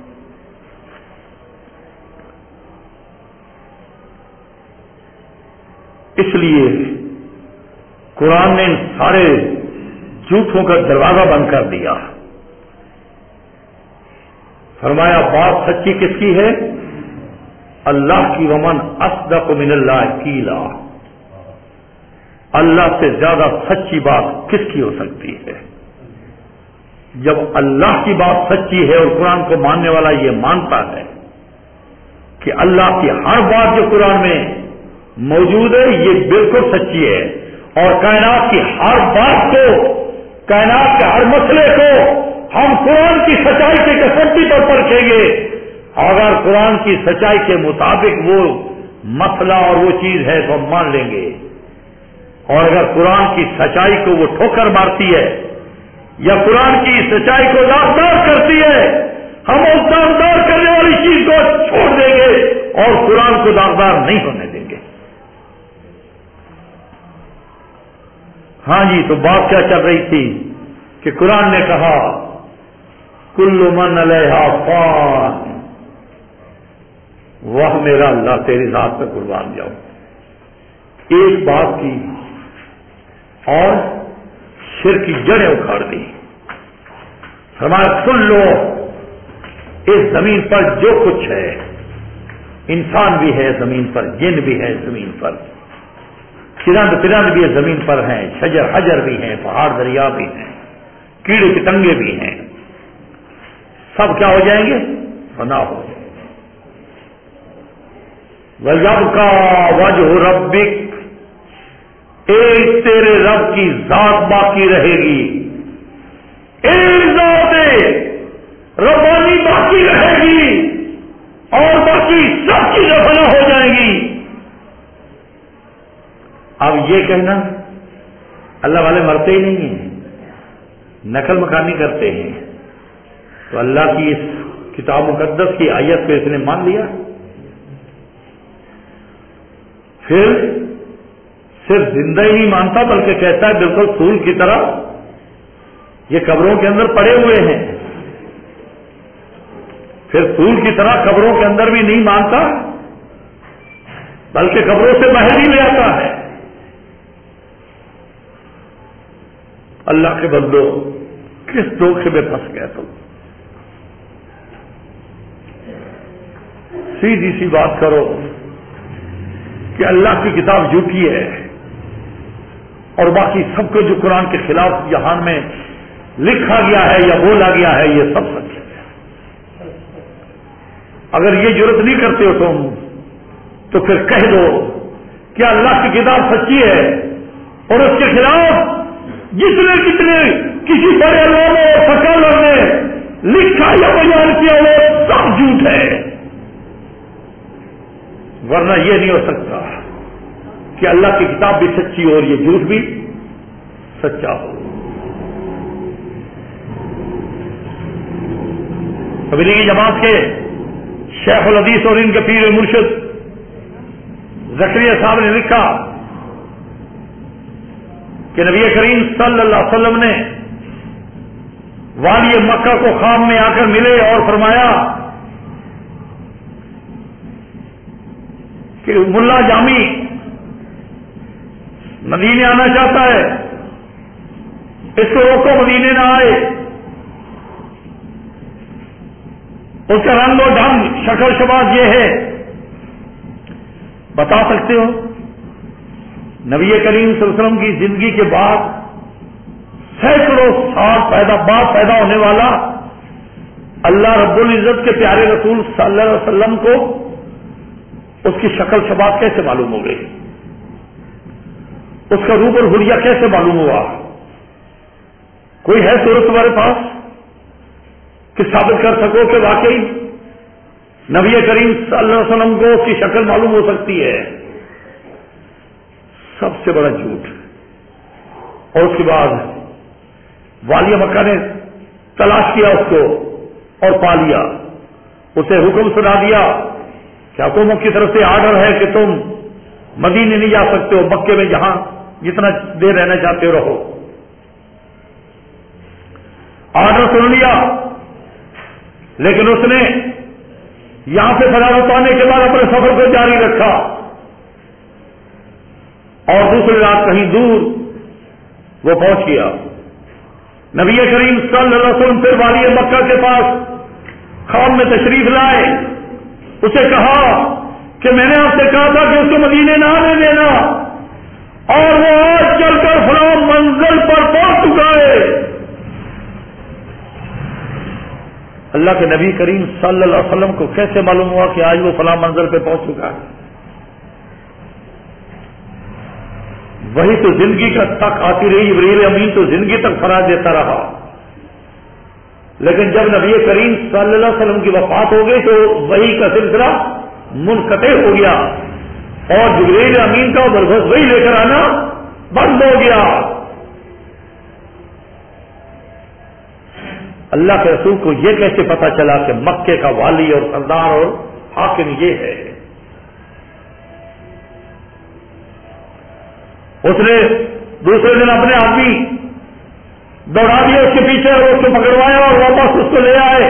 A: اس لیے قرآن نے سارے جھوٹوں کا دروازہ بند کر دیا. فرمایا بات سچی کس کی ہے؟ اللہ کی. ومن اصدق من اللہ قیلا. اللہ سے زیادہ سچی بات کس کی ہو سکتی ہے؟ جب اللہ کی بات سچی ہے اور قرآن کو ماننے والا یہ مانتا ہے کہ اللہ کی ہر بات جو قرآن میں موجود ہے یہ بالکل سچی ہے، اور کائنات کی ہر بات کو، کائنات کے ہر مسئلے کو ہم قرآن کی سچائی کی کسوٹی پر پرکھیں گے. اگر قرآن کی سچائی کے مطابق وہ مسئلہ اور وہ چیز ہے تو ہم مان لیں گے، اور اگر قرآن کی سچائی کو وہ ٹھوکر مارتی ہے یا قرآن کی سچائی کو داغدار کرتی ہے، ہم اس داغدار کرنے والی چیز کو چھوڑ دیں گے اور قرآن کو داغدار نہیں ہونے دیں گے. ہاں جی، تو بات کیا چل رہی تھی کہ قرآن نے کہا کل من علیہا فان، وہ میرا اللہ تیری ذات پہ قربان جاؤ. ایک بات کی اور شرک کی جڑیں اکھاڑ دی. ہمارا سن لو، اس زمین پر جو کچھ ہے، انسان بھی ہے زمین پر، جن بھی ہے زمین پر، چرند پرند بھی زمین پر ہیں، شجر حجر بھی ہیں، پہاڑ دریا بھی ہیں، کیڑے پتنگے بھی ہیں، سب کیا ہو جائیں گے؟ فنا ہو جائیں گے. وَيَبْقَى وَجْهُ رَبِّكَ، ایک تیرے رب کی ذات باقی رہے گی. ایک ذات ربانی باقی رہے گی اور باقی سب چیزیں فنا ہو جائیں گی. اب یہ کہنا اللہ والے مرتے ہی نہیں ہیں، نقل مکانی کرتے ہیں، تو اللہ کی اس کتاب مقدس کی آیت کو اس نے مان لیا. پھر صرف زندہ ہی نہیں مانتا بلکہ کہتا ہے بالکل پھول کی طرح یہ قبروں کے اندر پڑے ہوئے ہیں. پھر پھول کی طرح قبروں کے اندر بھی نہیں مانتا بلکہ قبروں سے باہر ہی لے آتا ہے. اللہ کے بندو، کس دھوکے میں پھنس گئے تم؟ سیدھی سی بات کرو کہ اللہ کی کتاب جھوٹی ہے اور باقی سب کو جو قرآن کے خلاف جہان میں لکھا گیا ہے یا بولا گیا ہے یہ سب سچ ہے. اگر یہ جرت نہیں کرتے ہو تم تو پھر کہہ دو کہ اللہ کی کتاب سچی ہے اور اس کے خلاف جتنے کتنے کسی بڑے علماء اور سکالر نے لکھا یا بیان کیا وہ سب جھوٹ ہے. ورنہ یہ نہیں ہو سکتا کہ اللہ کی کتاب بھی سچی ہو اور یہ جھوٹ بھی سچا ہو. تبلیغی جماعت کے شیخ الحدیث اور ان کے پیر مرشد زکریا صاحب نے لکھا کہ نبی کریم صلی اللہ علیہ وسلم نے والی مکہ کو خواب میں آ کر ملے اور فرمایا کہ ملا جامی مدینے آنا چاہتا ہے، اس کو روکو مدینے نہ آئے. اس کا رنگ و ڈھنگ شکل شباز یہ ہے، بتا سکتے ہو؟ نبی کریم صلی اللہ علیہ وسلم کی زندگی کے بعد سینکڑوں سال پیدا بعد پیدا ہونے والا اللہ رب العزت کے پیارے رسول صلی اللہ علیہ وسلم کو اس کی شکل شباب کیسے معلوم ہو گئی؟ اس کا روپ اور حلیہ کیسے معلوم ہوا؟ کوئی ہے صورت تمہارے پاس کہ ثابت کر سکو کہ واقعی نبی کریم صلی اللہ علیہ وسلم کو اس کی شکل معلوم ہو سکتی ہے؟ سب سے بڑا جھوٹ. اور اس کے بعد والی مکہ نے تلاش کیا اس کو اور پا لیا، اسے حکم سنا دیا کہ حکومت کی طرف سے آرڈر ہے کہ تم مدینے نہیں جا سکتے ہو، مکے میں جہاں جتنا دیر رہنا چاہتے ہو رہو. آرڈر سن لیا، لیکن اس نے یہاں سے فراغت آنے کے بعد اپنے سفر کو جاری رکھا اور دوسری رات کہیں دور وہ پہنچ گیا. نبی کریم صلی اللہ علیہ وسلم پھر والی مکہ کے پاس خواب میں تشریف لائے. اسے کہا کہ میں نے آپ سے کہا تھا کہ اس کو مدینے نہ آنے دینا، اور وہ آج چل کر فلاں منزل پر پہنچ چکا ہے. اللہ کے نبی کریم صلی اللہ علیہ وسلم کو کیسے معلوم ہوا کہ آج وہ فلاں منزل پہ پہنچ چکا ہے؟ وہی تو زندگی کا تک آتی رہی، جبریل امین تو زندگی تک فراز دیتا رہا. لیکن جب نبی کریم صلی اللہ علیہ وسلم کی وفات ہو گئی تو وہی کا سلسلہ منقطع ہو گیا اور جبریل امین کا بربس وہی لے کر آنا بند ہو گیا. اللہ کے رسول کو یہ کیسے پتا چلا کہ مکے کا والی اور سردار اور حاکم یہ ہے؟ اس نے دوسرے دن اپنے آدمی دوڑا دیا اس کے پیچھے اور اس کو پکڑوایا اور واپس اس کو لے آئے.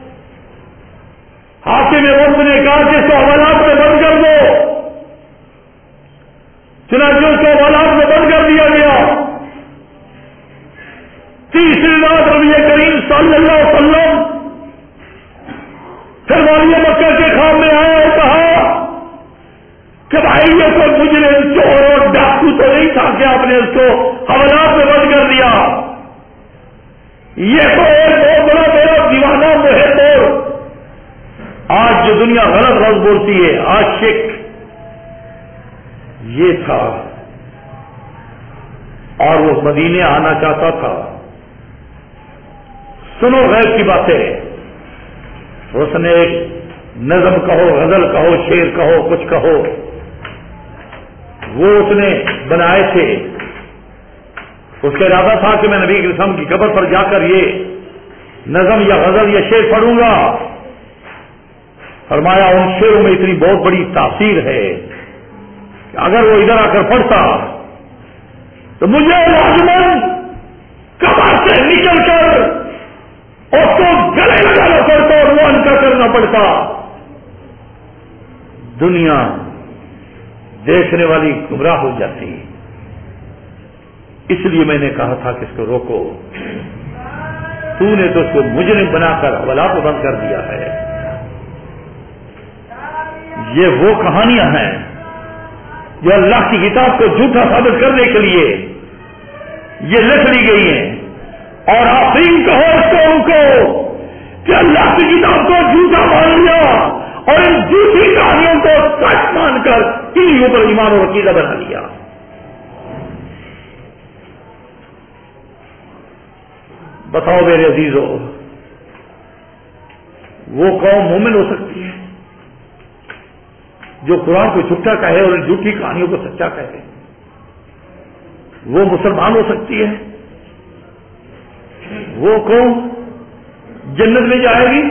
A: حاکم وقت نے کہا کہ اس کو حوالات میں بند کر دو. چنانچہ اس کو حوالات میں بند کر دیا گیا. تیسری رات نبی کریم صلی اللہ علیہ وسلم پھر والی مکہ کے خواب میں آیا اور کہا کہ بھائی یہ کوئی مجرم چور اور ڈاکو تو نہیں تھا کہ آپ نے اس کو حوالات میں بند کر دیا. یہ تو ایک بہت بڑا میرا دیوانہ محب اور آج جو دنیا غلط لفظ بولتی ہے عاشق یہ تھا، اور وہ مدینے آنا چاہتا تھا. سنو غیب کی باتیں. اس نے ایک نظم کہو، غزل کہو، شعر کہو، کچھ کہو، وہ اس نے بنائے تھے. اس کا ارادہ تھا کہ میں نبی کے رسم کی قبر پر جا کر یہ نظم یا غزل یا شعر پڑھوں گا. فرمایا ان شعروں میں اتنی بہت بڑی تاثیر ہے کہ اگر وہ ادھر آ کر پڑھتا تو مجھے لازماً قبر سے نکل کر اس کو گلے لگانا پڑتا اور وہ ان کا کرنا پڑتا. دنیا دیکھنے والی گمراہ ہو جاتی. اس لیے میں نے کہا تھا کہ اس کو روکو. تو نے تو اس کو مجرم بنا کر حوالات کو بند کر دیا ہے. یہ وہ کہانیاں ہیں جو اللہ کی کتاب کو جھوٹا ثابت کرنے کے لیے یہ لکھ لی گئی ہیں. اور آفرین کہو اس کو ان کو کہ اللہ کی کتاب کو جھوٹا مان لیا اور ان جھوٹی کہانیوں کو سچ مان کر انہیں اوپر ایمان اور عقیدہ بنا لیا. بتاؤ میرے عزیزو، وہ قوم مومن ہو سکتی ہے جو قرآن کو جھوٹا کہے اور ان جھوٹی کہانیوں کو سچا کہے؟ وہ مسلمان ہو سکتی ہے؟ وہ قوم جنت میں جائے گی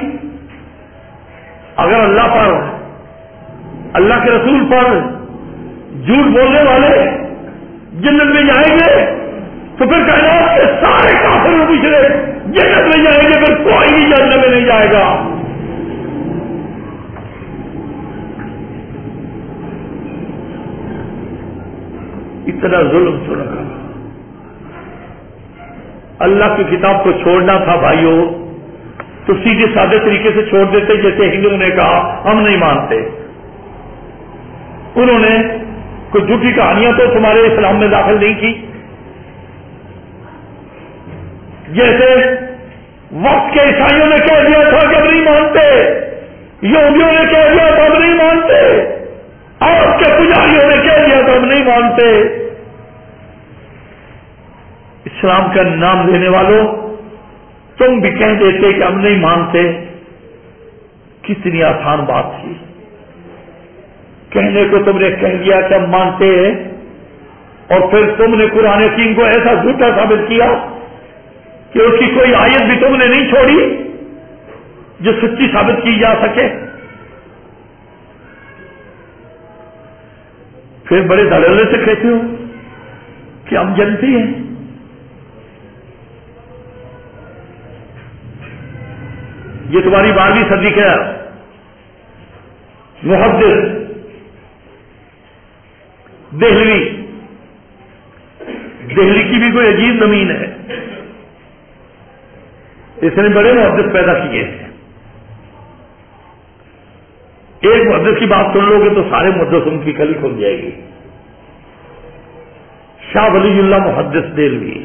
A: اگر اللہ پر، اللہ کے رسول پر جھوٹ بولنے والے جنت میں جائیں گے تو پھر کائنات کے سارے کافر و مشرک جنت میں جائیں گے، پھر کوئی بھی جنت میں نہیں جائے گا. اتنا ظلم سنا. اللہ کی کتاب کو چھوڑنا تھا بھائیوں تو سیدھے سادے طریقے سے چھوڑ دیتے، جیسے ہندوؤں نے کہا ہم نہیں مانتے. انہوں نے کوئی جھوٹی کہانیاں تو تمہارے اسلام میں داخل نہیں کی. جیسے وقت کے عیسائیوں نے کہہ دیا تھا کہ ہم نہیں مانتے، یہودیوں نے کہہ دیا تھا ہم نہیں مانتے، عرب کے پجاریوں نے کہہ دیا تھا ہم نہیں مانتے. اسلام کا نام لینے والوں تم بھی کہہ دیتے کہ ہم نہیں مانتے. کتنی آسان بات تھی. کہنے کو تم نے کہہ دیا کہ ہم مانتے ہیں اور پھر تم نے قرآن حکیم کو ایسا جھوٹا ثابت کیا کہ اس کی کوئی آیت بھی تم نے نہیں چھوڑی جو سچی ثابت کی جا سکے. پھر بڑے دھڑلے سے کہتے ہو کہ ہم جنتی ہیں. یہ تمہاری بارہویں صدی کا محدث دہلوی، دہلی کی بھی کوئی عجیب زمین ہے، اس نے بڑے محدث پیدا کیے ہیں. ایک محدث کی بات سن لو گے تو سارے محدث ان کی کلی کھل جائے گی. شاہ ولی اللہ محدث دہلوی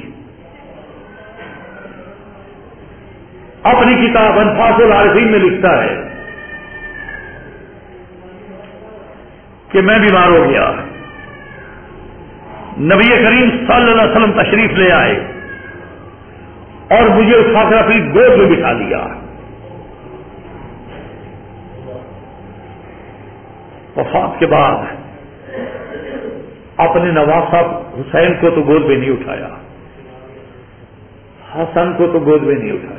A: اپنی کتاب انفاس العارفین میں لکھتا ہے کہ میں بیمار ہو گیا، نبی کریم صلی اللہ علیہ وسلم تشریف لے آئے اور مجھے اٹھا کر اپنی گود میں بٹھا لیا. وفات کے بعد اپنے نواسا حسین کو تو گود میں نہیں اٹھایا، حسن کو تو گود میں نہیں اٹھایا،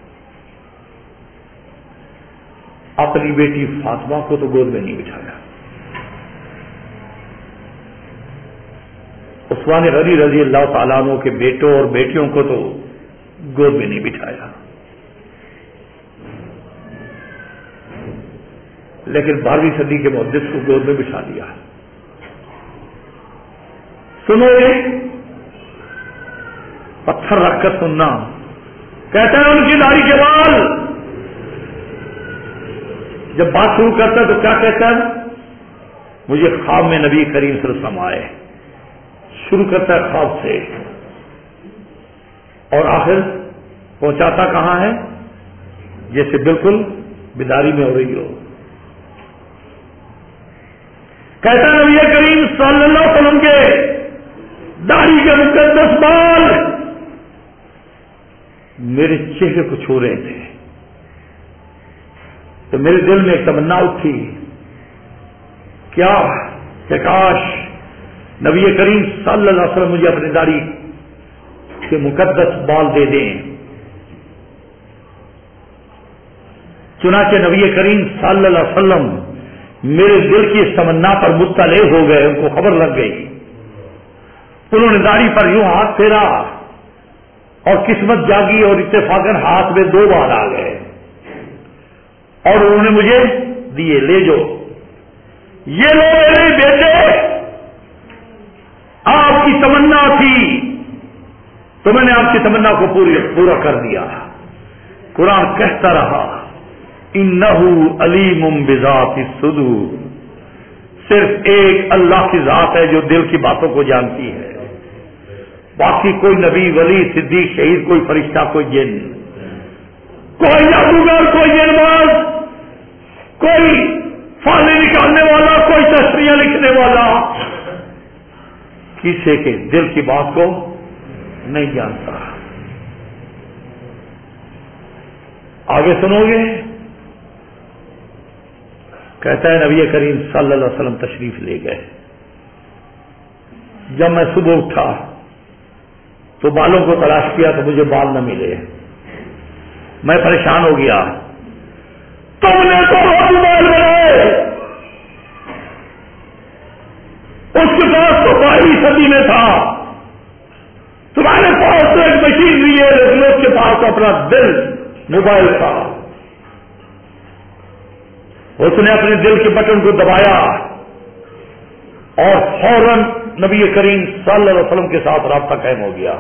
A: اپنی بیٹی فاطمہ کو تو گود میں نہیں بٹھایا، عثمان غنی رضی اللہ تعالیٰ عنہ کے بیٹوں اور بیٹیوں کو تو گود میں نہیں بٹھایا. لیکن بارہویں صدی کے محدث کو گود میں بٹھا دیا. سنو گے؟ پتھر رکھ کر سننا. کہتے ہیں ان کی داڑھی کے بال. جب بات شروع کرتا ہے تو کیا کہتا ہے؟ مجھے خواب میں نبی کریم صلی اللہ علیہ وسلم آئے. شروع کرتا ہے خواب سے اور آخر پہنچاتا کہاں ہے؟ جیسے بالکل بیداری میں ہو رہی ہو. کہتا ہے نبی کریم صلی اللہ علیہ وسلم کے داڑھی کے مقدس بال میرے چہرے کو چھو رہے تھے تو میرے دل میں ایک تمنا اٹھی، کیا کہ کاش نبی کریم صلی اللہ علیہ وسلم مجھے اپنی داڑھی کے مقدس بال دے دیں. چنانچہ نبی کریم صلی اللہ علیہ وسلم میرے دل کی اس تمنا پر مطلع ہو گئے، ان کو خبر لگ گئی. انہوں نے داڑھی پر یوں ہاتھ پھیرا اور قسمت جاگی اور اتفاقاً ہاتھ میں دو بال آ گئے اور انہوں نے مجھے دیے. لے جو یہ لو میرے بیٹے، آپ کی تمنا تھی تو میں نے آپ کی تمنا کو پوری پورا کر دیا. قرآن کہتا رہا انہ علیم بذات الصدور. صرف ایک اللہ کی ذات ہے جو دل کی باتوں کو جانتی ہے. باقی کوئی نبی، ولی، صدیق، شہید، کوئی فرشتہ، کوئی جن، کوئی جادوگر، کوئی جنباز، کوئی فالے نکالنے والا، کوئی تشریح لکھنے والا کسی کے دل کی بات کو نہیں جانتا. آگے سنو گے؟ کہتا ہے نبی کریم صلی اللہ علیہ وسلم تشریف لے گئے. جب میں صبح اٹھا تو بالوں کو تلاش کیا تو مجھے بال نہ ملے. میں پریشان ہو گیا. تم نے تو بال بنائے، اس کے پاس تو بارہویں صدی میں تھا. تمہارے پاس تو ایک مشین بھی ہے، لیکن اس کے پاس تو اپنا دل موبائل تھا. اس نے اپنے دل کے بٹن کو دبایا اور فوراً نبی کریم صلی اللہ علیہ وسلم کے ساتھ رابطہ قائم ہو گیا.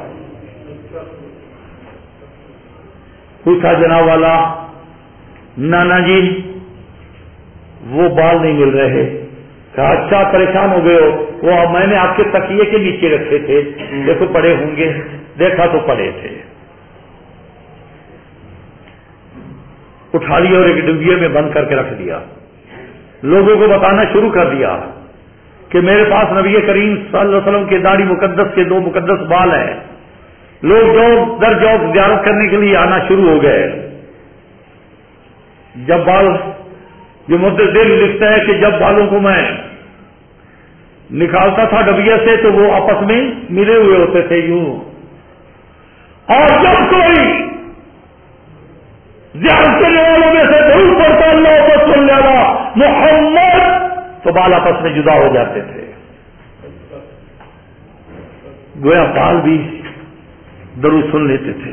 A: پوچھا جناب والا، نانا جی وہ بال نہیں مل رہے. کہا اچھا پریشان ہو گئے ہو؟ وہ میں نے آپ کے تکیے کے نیچے رکھے تھے، دیکھو پڑے ہوں گے. دیکھا تو پڑے تھے. اٹھا لیا اور ایک ڈبیے میں بند کر کے رکھ دیا. لوگوں کو بتانا شروع کر دیا کہ میرے پاس نبی کریم صلی اللہ علیہ وسلم کے داڑھی مقدس کے دو مقدس بال ہیں. لوگ جوک در جوک زیارت کرنے کے لیے آنا شروع ہو گئے. جب بال، جو مدثر لکھتا ہے کہ جب بالوں کو میں نکالتا تھا ڈبیا سے تو وہ آپس میں ملے ہوئے ہوتے تھے یوں، اور جب کوئی زیارت کرنے والوں میں سے ضرور پڑتا اللہ کو سن لینا محمد تو بال آپس میں جدا ہو جاتے تھے. گویا بال بھی درود سن لیتے تھے.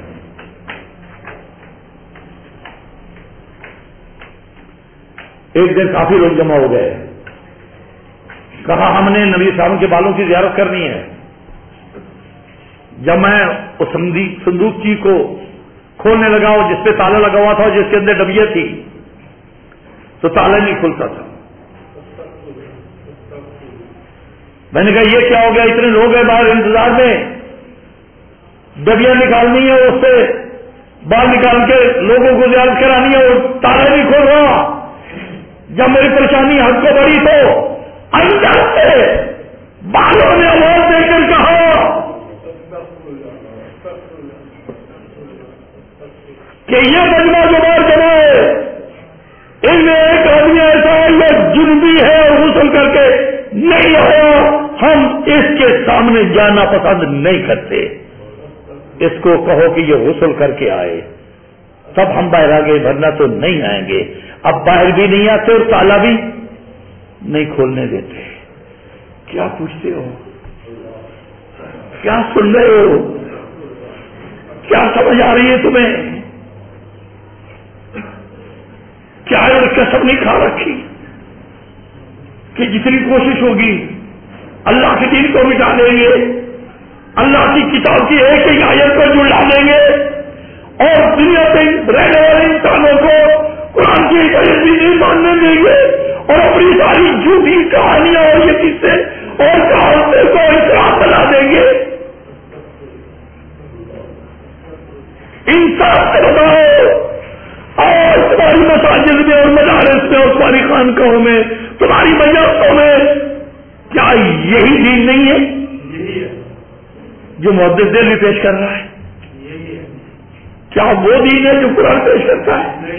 A: ایک دن کافی لوگ جمع ہو گئے. کہا ہم نے نبی صاحب کے بالوں کی زیارت کرنی ہے. جب میں اس صندوق کی کو کھولنے لگا اور جس پہ تالا لگا ہوا تھا اور جس کے اندر ڈبیا تھی تو تالا نہیں کھلتا تھا. میں نے کہا یہ کیا ہو گیا؟ اتنے لوگ ہیں باہر انتظار میں, ڈبیا نکالنی ہے, اس سے بال نکال کے لوگوں کو زیارت کرانی ہے اور تالا نہیں کھول رہا. جب میری پریشانی حد کو بڑی تو اندر سے بالوں نے آواز دے کر کہا کہ یہ مجمع جو بار جمع ہے ان میں ایک آدمی ایسا ہے یہ جنبی ہے اور غسل کر کے نہیں آیا, ہم اس کے سامنے جانا پسند نہیں کرتے. اس کو کہو کہ یہ غسل کر کے آئے تب ہم باہر آگے ورنہ تو نہیں آئیں گے. اب باہر بھی نہیں آتے اور تالا بھی نہیں کھولنے دیتے. کیا پوچھتے ہو؟ کیا سن رہے ہو؟ کیا سمجھ آ رہی ہے تمہیں؟ کیا قسم نہیں کھا رکھی کہ جتنی کوشش ہوگی اللہ کے دین کو مٹا دیں گے, اللہ کی کتاب کی ایک ایک آیت کو جڑا دیں گے اور دنیا پہ رہنے والے انسانوں کو قرآن کی ایک آیت بھی نہیں ماننے دیں گے اور اپنی ساری جھوٹی کہانیاں اور یہ قصے اور کہانتوں کو اصلاح بنا دیں گے. انصاف سے بتاؤ, اور تمہاری مساجد میں اور مدارس میں اور تمہاری خانقاہوں میں تمہاری مجلسوں میں کیا یہی دین نہیں ہے جو محدث دہلوی پیش کر رہا ہے؟ کیا وہ دین ہے جو قرآن پیش کرتا ہے؟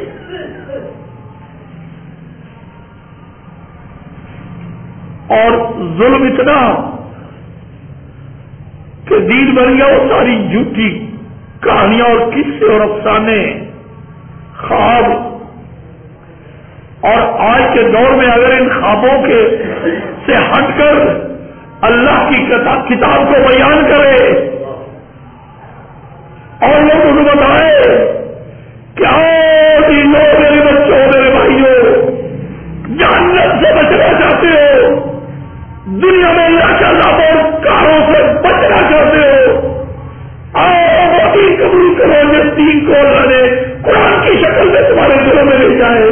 A: اور ظلم اتنا کہ دین بن گیا وہ ساری جھوٹی کہانیاں اور قصے اور افسانے خواب. اور آج کے دور میں اگر ان خوابوں کے سے ہٹ کر اللہ کی کتاب کو بیان کرے اور لوگوں کو بتائے کہ آؤ لو میرے بچوں میرے بھائیوں جہنم سے بچنا چاہتے ہو, دنیا میں اللہ کے عذاب اور کاروں سے بچنا چاہتے ہو, آؤ وہ دین قبول کرو جس دین کو اللہ نے قرآن کی شکل میں تمہارے دلوں میں لے جائے.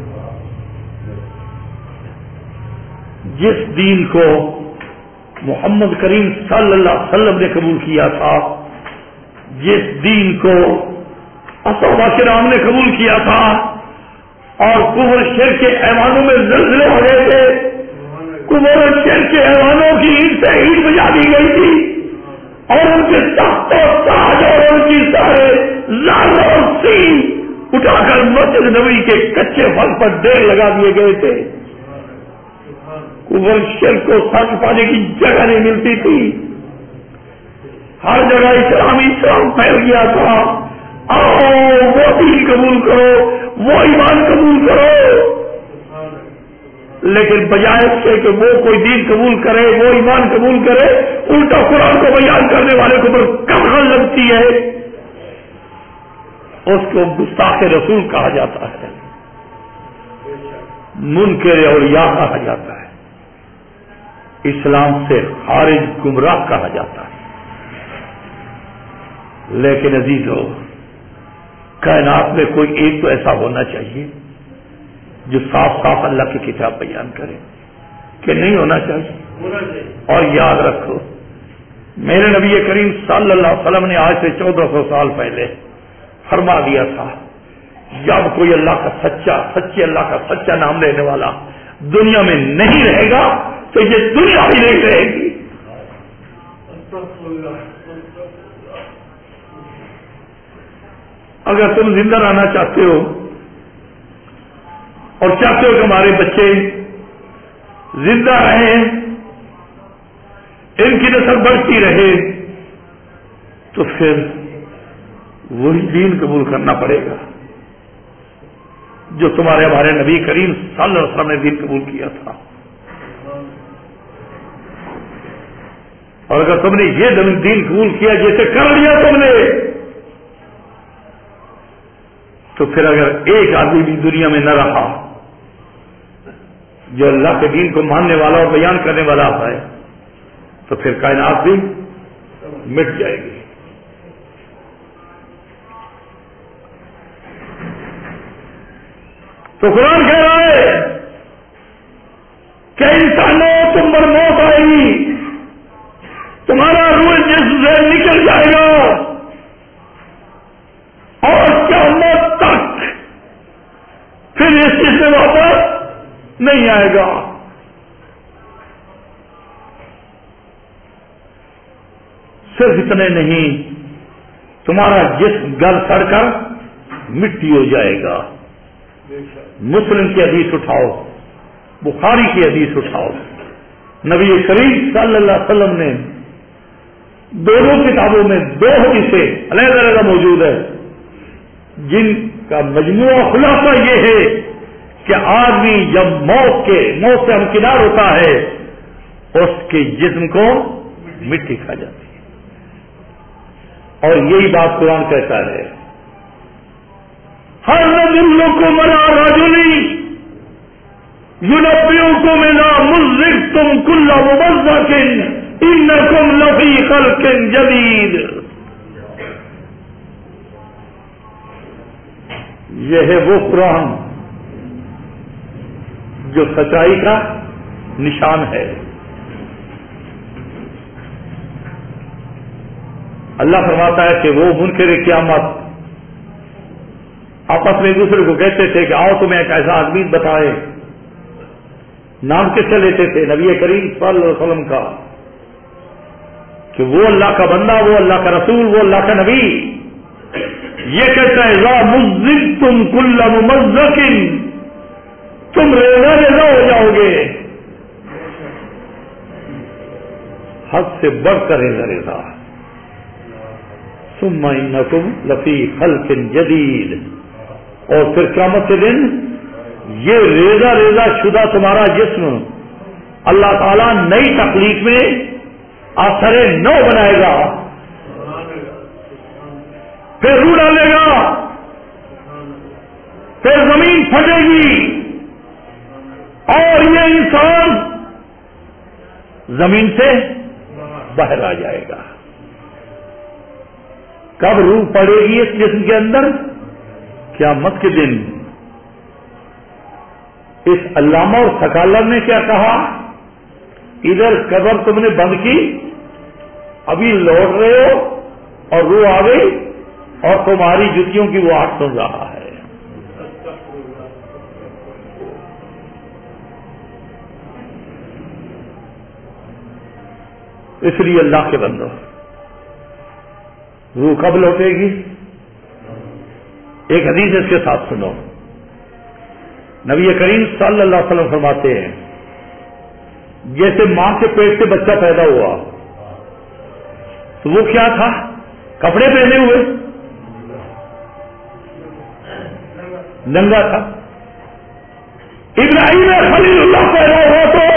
A: جس دین کو محمد کریم صلی اللہ علیہ وسلم نے قبول کیا تھا, جس دین کو صحابہ کرام نے قبول کیا تھا اور کفر شرک کے ایوانوں میں زلزلے ہو گئے تھے, کفر اور شرک کے ایوانوں کی عید سے عید بجا دی گئی تھی اور ان کے تخت و تاج اور ان کی سارے لال اور سین اٹھا کر مسجد نبوی کے کچے پھل پر ڈیر لگا دیے گئے تھے. کفر شرک کو سچ پانے کی جگہ نہیں ملتی تھی, ہر جگہ اسلامی اسلام پھیل گیا تھا. آؤ وہ دین قبول کرو, وہ ایمان قبول کرو. لیکن بجائے اس سے کہ وہ کوئی دین قبول کرے, وہ ایمان قبول کرے, الٹا قرآن کو بیان کرنے والے کو پر کمخل لگتی ہے, اس کو گستاخ رسول کہا جاتا ہے, منکر اولیاء کہا جاتا ہے, اسلام سے خارج گمراہ کہا جاتا ہے. لیکن عزیزو, کائنات میں کوئی ایک تو ایسا ہونا چاہیے جو صاف صاف اللہ کی کتاب بیان کرے, کہ نہیں ہونا چاہیے. اور یاد رکھو میرے نبی کریم صلی اللہ علیہ وسلم نے آج سے چودہ سو سال پہلے فرما دیا تھا, جب کوئی اللہ کا سچا سچے اللہ کا سچا نام لینے والا دنیا میں نہیں رہے گا تو یہ دنیا بھی نہیں رہے گی. اگر تم زندہ رہنا چاہتے ہو اور چاہتے ہو کہ ہمارے بچے زندہ رہیں, ان کی نسل بڑھتی رہے, تو پھر وہی دین قبول کرنا پڑے گا جو تمہارے ہمارے نبی کریم صلی اللہ علیہ وسلم نے دین قبول کیا تھا. اور اگر تم نے یہ دین قبول کیا جیسے کر لیا تم نے، تو پھر اگر ایک آدمی بھی دنیا میں نہ رہا جو اللہ کے دین کو ماننے والا اور بیان کرنے والا ہے، تو پھر کائنات بھی مٹ جائے گی۔ تو قرآن کہہ رہا ہے کہ انسانوں تم پر موت آئے گی، تمہارا روح جسم سے نکل جائے گا اور قیامت تک پھر اس چیز میں واپس نہیں آئے گا۔ صرف اتنے نہیں، تمہارا جسم گل سڑ کر مٹی ہو جائے گا۔ مسلم کی حدیث اٹھاؤ، بخاری کی حدیث اٹھاؤ، نبی کریم صلی اللہ علیہ وسلم نے دونوں کتابوں میں دو حدیثیں علیحدہ علیحدہ موجود ہے جن کا مجموعہ خلاصہ یہ ہے کہ آدمی جب موت کے موت سے ہمکنار ہوتا ہے اس کے جسم کو مٹی کھا جاتی ہے، اور یہی بات قرآن کہتا ہے، ہر نظلکم علی رجل ينبئكم اذا مزقتم كل ممزق انکم لفی خلق جدید۔ یہ ہے وہ قرآن جو سچائی کا نشان ہے۔ اللہ فرماتا ہے کہ وہ منکر قیامت آپس میں ایک دوسرے کو کہتے تھے کہ آؤ تمہیں ایک ایسا آدمی بتائے۔ نام کس سے لیتے تھے؟ نبی کریم صلی اللہ علیہ وسلم کا، کہ وہ اللہ کا بندہ، وہ اللہ کا رسول، وہ اللہ کا نبی۔ یہ کہتا ہے ذا مزقتم کل ممزق، تم ریزہ ریزہ ہو جاؤ گے، حد سے بڑھ کر ریزہ ریزہ۔ ثم انکم لفی خلق جدید، اور پھر قیامت کے دن یہ ریزہ ریزہ شدہ تمہارا جسم اللہ تعالیٰ نئی تخلیق میں اثر نو بنائے گا، پھر روح ڈالے گا، پھر زمین پھٹے گی اور یہ انسان زمین سے باہر آ جائے گا۔ کب روح پڑے گی اس جسم کے اندر؟ قیامت کے دن۔ اس علامہ اور سکالر نے کیا کہا؟ ادھر قبر تم نے بند کی، ابھی لوٹ رہے ہو اور روح آ گئی اور تمہاری جوتیوں کی وہ آٹھ سن رہا ہے۔ اس لیے اللہ کے بندو، روح کب لوٹے گی؟ ایک حدیث اس کے ساتھ سنو۔ نبی کریم صلی اللہ علیہ وسلم فرماتے ہیں جیسے ماں کے پیٹ سے بچہ پیدا ہوا تو وہ کیا تھا؟ کپڑے پہنے ہوئے، ننگا تھا۔ ابراہیم خلیل اللہ پیدا ہوا تو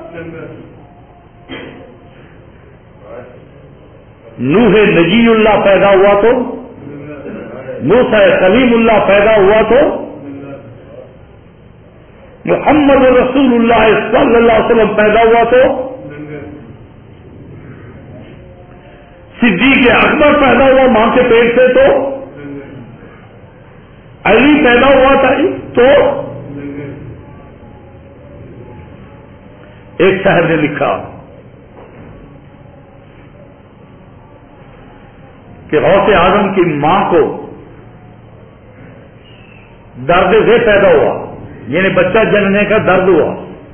A: نوح نجی اللہ پیدا ہوا تو، موسیٰ کلیم اللہ پیدا ہوا تو، محمد رسول اللہ صلی اللہ علیہ وسلم پیدا ہوا تو، صدیق اکبر پیدا ہوا ماں کے پیٹ سے تو، علی پیدا ہوا تھا تو۔ ایک شاعر نے لکھا کہ غوث اعظم کی ماں کو درد سے پیدا ہوا، یعنی بچہ جننے کا درد ہوا،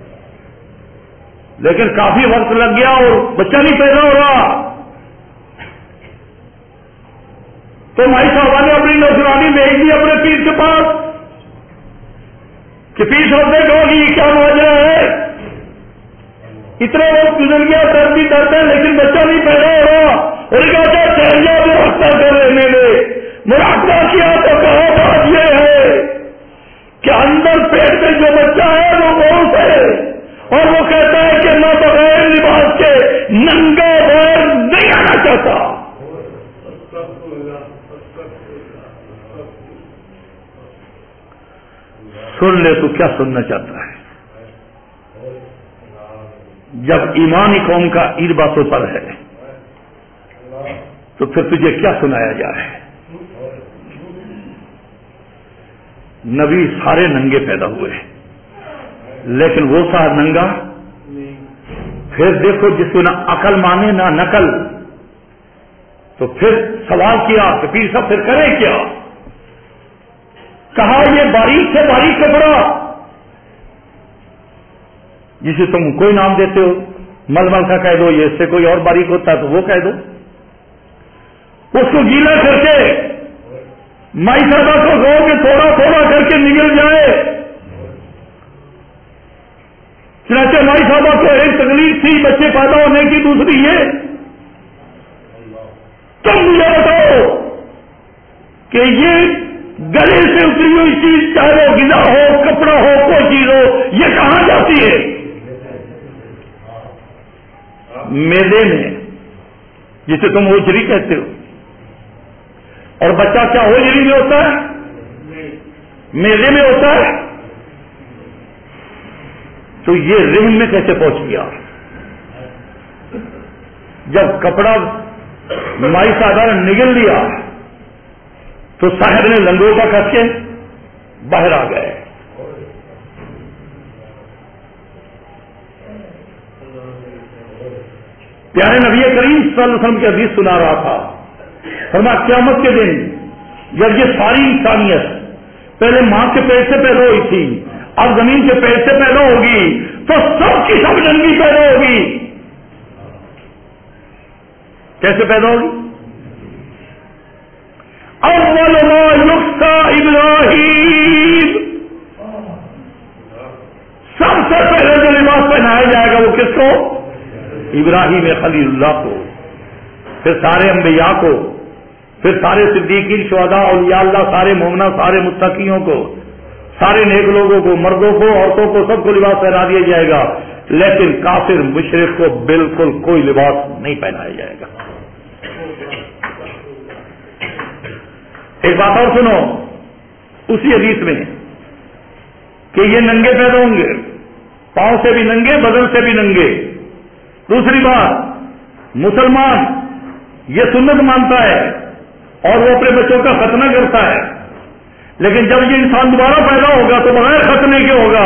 A: لیکن کافی وقت لگ گیا اور بچہ نہیں پیدا ہو رہا، تو مائی صاحبہ نے اپنی نوجوانی بھیج دی اپنے پیر کے پاس کہ پیر صاحب نے کہا کہ یہ کیا ماجرا ہے، اتنا وقت گزر گیا، درد بھی درد ہے لیکن بچہ نہیں پیدا ہو رہا، اور کہا چہریا مراقبہ کر رہنے میں مراقبہ کیا تو کہا بات یہ ہے کہ اندر پیٹ میں جو بچہ ہے وہ کون ہے، اور وہ کہتا ہے کہ میں بغیر لباس کے ننگا بغیر چاہتا. سن لے تو کیا سننا چاہتا ہے؟ جب ایمانی قوم کا عید باتوں پر ہے تو پھر تجھے کیا سنایا جائے؟ نبی سارے ننگے پیدا ہوئے لیکن وہ سا ننگا. پھر دیکھو جس کو نہ عقل مانے نہ نقل، تو پھر سوال کیا کہ پیر صاحب پھر کرے کیا؟ کہا یہ باریک سے باریک کپڑا جسے تم کوئی نام دیتے ہو، ململ کا کہہ دو، یہ اس سے کوئی اور باریک ہوتا ہے تو وہ کہہ دو. اس کو گیلا کر کے مائی صاحبہ کو کہو کہ تھوڑا تھوڑا کر کے نگل جائے. چنانچہ مائی صاحبہ کو ایک تکلیف تھی بچے پیدا ہونے کی، دوسری یہ تم مجھے بتاؤ کہ یہ گلے سے اتری ہوئی چیز چاہے وہ غذا ہو، کپڑا ہو، کوئی چیز ہو، یہ کہاں جاتی ہے؟ میدے میں، جسے تم ہوجری کہتے ہو. اور بچہ کیا ہوجری میں ہوتا ہے؟ میدے میں ہوتا ہے. تو یہ رحم میں کیسے پہنچ گیا؟ جب کپڑا مائی صاحبہ نے نگل لیا تو صاحب نے لنگوٹا کر کے باہر آ گئے. پیارے نبی کریم صلی اللہ علیہ وسلم کی حدیث سنا رہا تھا، فرمایا قیامت کے دن جب یہ ساری انسانیت پہلے ماں کے پیٹ سے پیدا ہوئی تھی، اب زمین کے پیٹ سے پیدا ہوگی، تو سب کی سب ننگی پیدا ہوگی. کیسے پیدا ہوگی؟ اول ما یکسا ابراہیم، سب سے پہلے جو لباس پہنایا جائے گا وہ کس کو؟ ابراہیم خلیل اللہ کو، پھر سارے انبیاء کو، پھر سارے صدیقین، شہداء، اولیاء اللہ، سارے مومنہ، سارے متقیوں کو، سارے نیک لوگوں کو، مردوں کو، عورتوں کو، سب کو لباس پہنا دیا جائے گا. لیکن کافر مشرک کو بالکل کوئی لباس نہیں پہنایا جائے گا. ایک بات اور سنو اسی حدیث میں کہ یہ ننگے پیدا ہوں گے، پاؤں سے بھی ننگے، بدن سے بھی ننگے. دوسری بات، مسلمان یہ سنت مانتا ہے اور وہ اپنے بچوں کا ختنہ کرتا ہے، لیکن جب یہ انسان دوبارہ پیدا ہوگا تو بغیر ختنے کے ہوگا.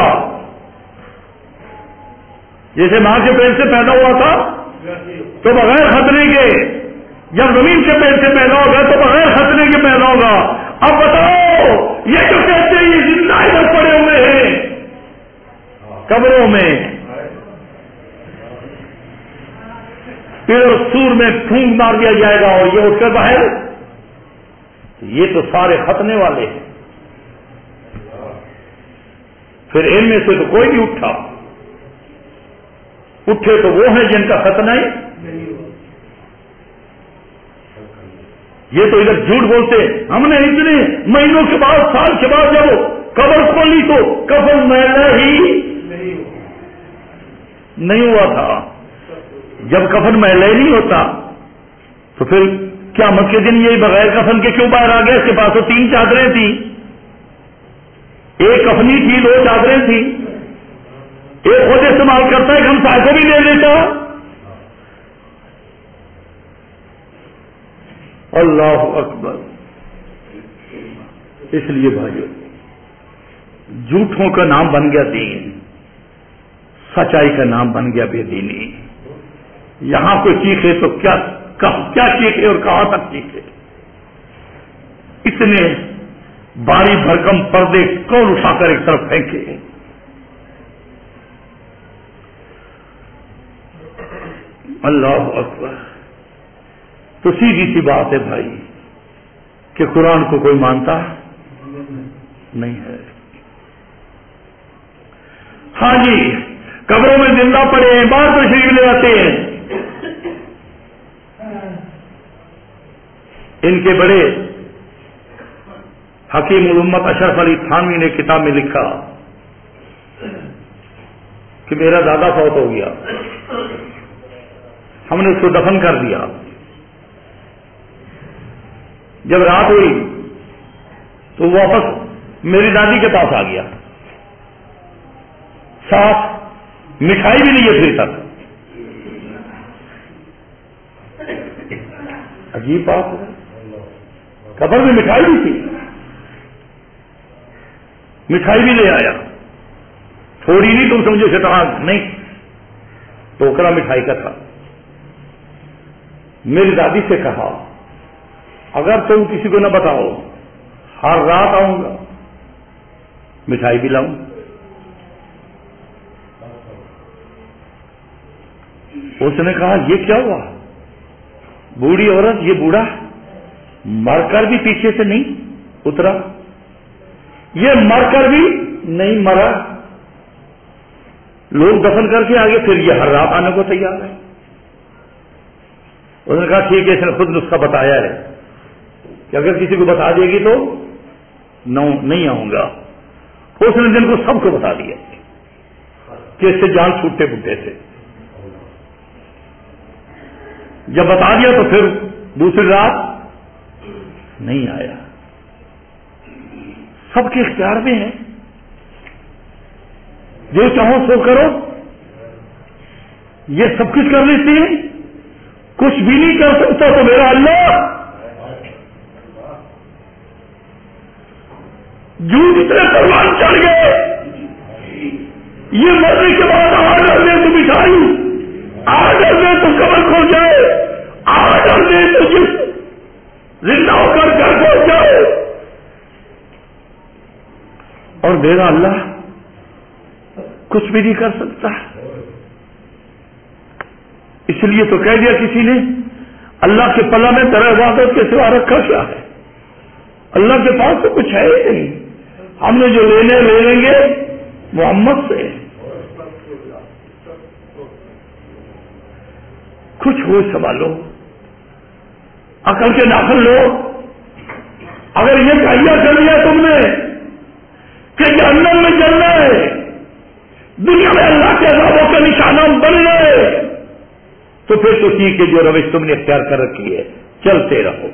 A: جیسے ماں کے پیٹ سے پیدا ہوا تھا تو بغیر ختنے کے، جب زمین کے پیٹ سے پیدا ہوگا تو بغیر ختنے کے پیدا ہوگا. اب بتاؤ یہ جو کہتے ہیں یہ زندہ ادھر پڑے ہوئے ہیں قبروں میں، پھر سور میں پھونک مار دیا جائے گا اور یہ اٹھ کر باہر، یہ تو سارے ختنے والے ہیں. پھر ان میں سے تو کوئی نہیں اٹھا، اٹھے تو وہ ہیں جن کا ختنہ ہی. یہ تو ادھر جھوٹ بولتے، ہم نے اتنے مہینوں کے بعد، سال کے بعد جب قبر کھولی تو کفن میلا ہی نہیں ہوا تھا. جب کفن میلا ہی نہیں ہوتا تو پھر قیامت کے دن یہی بغیر کفن کے کیوں باہر آ گیا؟ اس کے پاس تو تین چادریں تھیں، ایک کفنی تھی، دو چادریں تھیں، ایک خود استعمال کرتا ہے، ہم سائے کو بھی دے دیتا. اللہ اکبر. اس لیے بھائیو جھوٹوں کا نام بن گیا دین، سچائی کا نام بن گیا بے دینی. یہاں کوئی چیخے تو کیا کیا چیخے اور کہاں تک چیخے؟ اتنے باری بھرکم پردے کون اٹھا کر ایک طرف پھینکے؟ اللہ اکبر. تو سیدھی سی بات ہے بھائی کہ قرآن کو کوئی مانتا نہیں ہے. ہاں جی، قبروں میں زندہ پڑے ہیں، بعد میں تشریف لے آتے ہیں. ان کے بڑے حکیم الامت اشرف علی تھانوی نے کتاب میں لکھا کہ میرا دادا فوت ہو گیا، ہم نے اس کو دفن کر دیا، جب رات ہوئی تو واپس میری دادی کے پاس آ گیا، ساتھ مٹھائی بھی نہیں ہے پھر تک. عجیب بات ہے، قبر میں مٹھائی بھی تھی، مٹھائی بھی لے آیا، تھوڑی نہیں تم سمجھو شطرنج نہیں، ٹوکرا مٹھائی کا تھا. میری دادی سے کہا اگر تم کسی کو نہ بتاؤ ہر رات آؤں گا، مٹھائی بھی لاؤں. اس نے کہا یہ کیا ہوا؟ بوڑھی عورت، یہ بوڑھا مر کر بھی پیچھے سے نہیں اترا، یہ مر کر بھی نہیں مرا، لوگ دفن کر کے آگے پھر یہ ہر رات آنے کو تیار ہے. اس نے کہا ٹھیک ہے، اس نے خود نسخہ بتایا ہے کہ اگر کسی کو بتا دے گی تو نہیں آؤں گا. اس نے دن کو سب کو بتا دیا کہ اس سے جان چھوٹے بڈھے سے. جب بتا دیا تو پھر دوسری رات نہیں آیا. سب کے اختیار میں ہے، جو چاہو سو کرو. یہ سب کچھ کر لیتی ہے، کچھ بھی نہیں کر سکتا تو میرا اللہ. جھوٹ اتنے پروان چڑھ گئے، یہ مرنے کے بعد آڈر دے تو بچھائی، آڈر دے تو قبر کھو جائے، آڈر دے تو جس زندہ ہو کر گھر پہنچ جائے. اور میرا اللہ کچھ بھی نہیں کر سکتا. اس لیے تو کہہ دیا کسی نے اللہ کے پلہ میں در عبادت کے سوا رکھا کیا ہے؟ اللہ کے پاس تو کچھ ہے ہی نہیں. ہم نے جو لینے لے لیں گے محمد سے. کچھ ہو سنبھالو، عقل کے ناخن لو. اگر یہ کہیا کر لیا تم نے کہ جہنم میں جلنا ہے، دنیا میں اللہ کے عذابوں کا نشانہ بن گئے، تو پھر تو ٹھیک ہے، جو روش تم نے اختیار کر رکھی ہے چلتے رہو.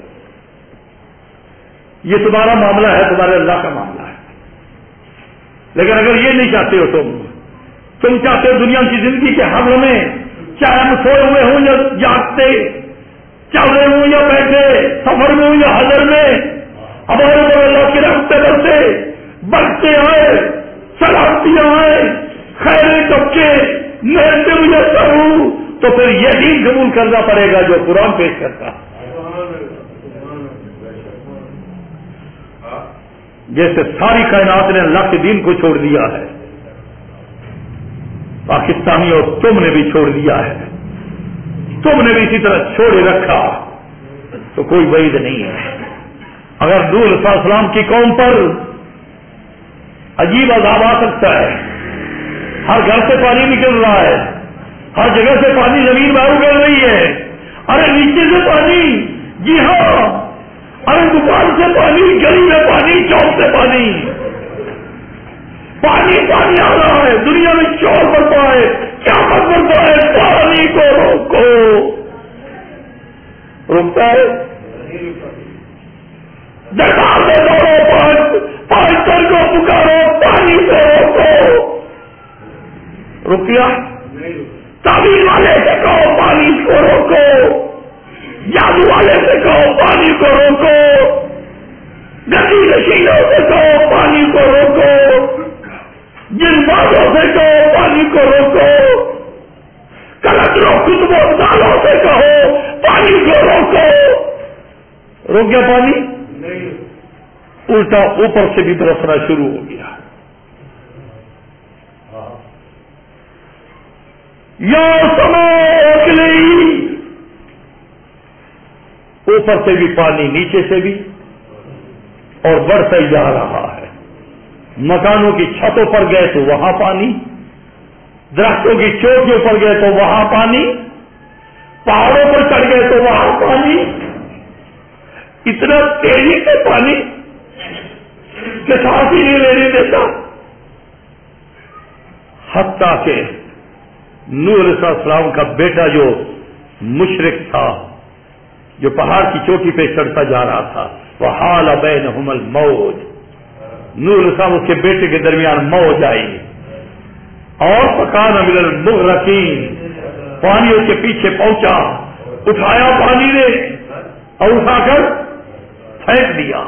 A: یہ تمہارا معاملہ ہے، تمہارے اللہ کا معاملہ ہے. لیکن اگر یہ نہیں چاہتے ہو تم تم چاہتے ہو دنیا کی زندگی کے حمل میں، چاہے ہم سوئے ہوئے ہوں یا جاگتے، چل رہے ہوں یا بیٹھے، سفر میں ہوں یا حضر میں، ہمارے اوپر اللہ کی رحمتیں برسے بڑھتے آئے، سلامتیاں آئے، خیر ٹپکے، نہتے ہوئے سروں، تو پھر یہ دین قبول کرنا پڑے گا جو قرآن پیش کرتا. جیسے ساری کائنات نے اللہ کے دین کو چھوڑ دیا ہے، پاکستانی اور تم نے بھی چھوڑ دیا ہے، تم نے بھی اسی طرح چھوڑے رکھا، تو کوئی وعید نہیں ہے. اگر نوح علیہ السلام کی قوم پر عجیب عذاب آ سکتا ہے، ہر گھر سے پانی نکل رہا ہے، ہر جگہ سے پانی زمین باہر کر رہی ہے، ارے نیچے سے پانی، جی ہاں، ارے دکان سے پانی، گلی میں پانی، چوک سے پانی، پانی پانی آ رہا ہے، دنیا میں شور برپا ہے، قیامت برپا ہے. پانی کو روکو. روکتا ہے؟ دربار میں دوڑو، پانچ پانچ سر کو پکارو، پانی کو روکو. روکیا؟ تعبیر والے سے کہو پانی کو روکو، جادو والے سے کہو پانی کو روکو، گدی نشینوں سے کہو پانی کو روکو، جن باتوں سے کہو پانی کو روکو، کلچروں کتبوں دالوں سے کہو پانی کو روکو. روک گیا پانی؟ الٹا اوپر سے بھی برسنا شروع ہو گیا. یا سمو اکلی، اوپر سے بھی پانی، نیچے سے بھی، اور بڑھتا ہی جا رہا ہے. مکانوں کی چھتوں پر گئے تو وہاں پانی، درختوں کی چوٹیوں پر گئے تو وہاں پانی، پہاڑوں پر چڑھ گئے تو وہاں پانی. اتنا تیزی سے پانی کہ سانس ہی نہیں لینے دیتا. حتیٰ کہ نوح علیہ السلام کا بیٹا جو مشرک تھا، جو پہاڑ کی چوٹی پہ چڑھتا جا رہا تھا، فحال بینہم الموج، نوح علیہ السلام اس کے بیٹے کے درمیان موج آئی اور فکان من المغرقین، پانی اس کے پیچھے پہنچا، اٹھایا پانی نے اور اٹھا کر پھینک دیا۔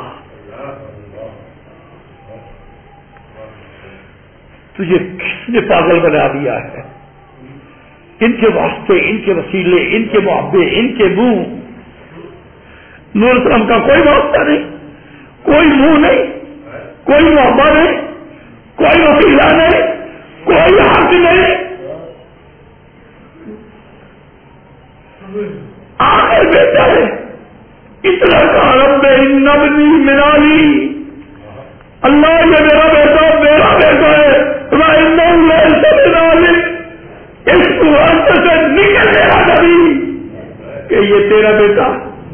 A: تجھے کس نے پاگل بنا دیا ہے؟ ان کے واسطے، ان کے وسیلے، ان کے محبے، ان کے منہ، نور علیہ السلام کا کوئی واسطہ نہیں، کوئی منہ نہیں، کوئی محبہ نہیں، کوئی وسیلہ نہیں، کوئی حق نہیں۔ آخر بیٹا ہے اتنا کا رب ان ابنی من اہلی، اللہ یہ میرا بیٹا میرا بیٹا ہے، وَإِنَّهُ لَيْسَ مِنْ أَهْلِكَ، اس کو انت سے نکل میرا نبی کہ یہ تیرا بیٹا۔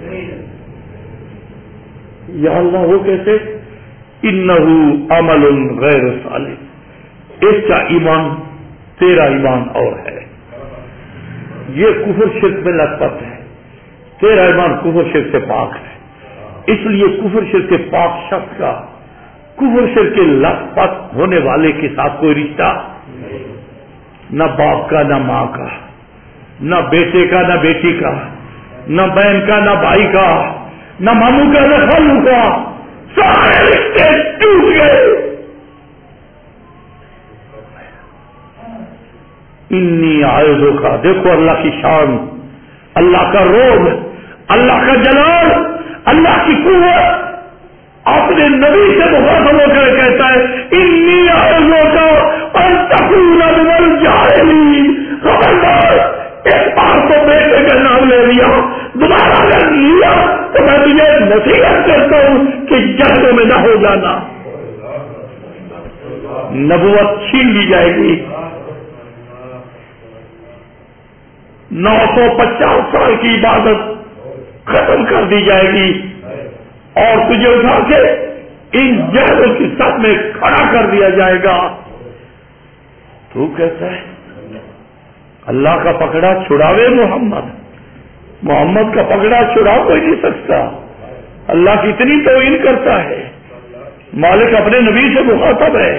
A: یا اللہ وہ کیسے؟ انہ عمل غیر صالح، اس کا ایمان تیرا ایمان اور ہے، یہ کفر شرک میں لت پت ہے، تیرا ایمان کفر شرک سے پاک ہے، اس لیے کفر شرک کے پاک شخص کا کفر شرک کے لت پت ہونے والے کے ساتھ کوئی رشتہ، نہ باپ کا نہ ماں کا، نہ بیٹے کا نہ بیٹی کا، نہ بہن کا نہ بھائی کا، نہ ماموں کا نہ خالو کا، سارے رشتے ٹوٹ گئے۔ انی عائذ کا، دیکھو اللہ کی شان، اللہ کا روب، اللہ کا جلال، اللہ کی قوت اپنے نبی سے مخاطب ہو کر کہتا ہے انی اعوذ کا ان تکون من الجاہلین، خبردار ایک بار تو بیٹے کا نام لے لیا، دوبارہ اگر لیا تو میں تجھے نصیحت کرتا ہوں کہ جہنم میں نہ ہو جانا، نبوت چھین لی جائے گی، نو سو پچاس سال کی عبادت ختم کر دی جائے گی اور تجھے اٹھا کے ان جہلوں کی سب میں کھڑا کر دیا جائے گا۔ تو کہتا ہے اللہ کا پکڑا چھڑاوے محمد، محمد کا پکڑا چھڑا کوئی نہیں سکتا، اللہ کی اتنی توہین کرتا ہے، مالک اپنے نبی سے مخاطب ہے۔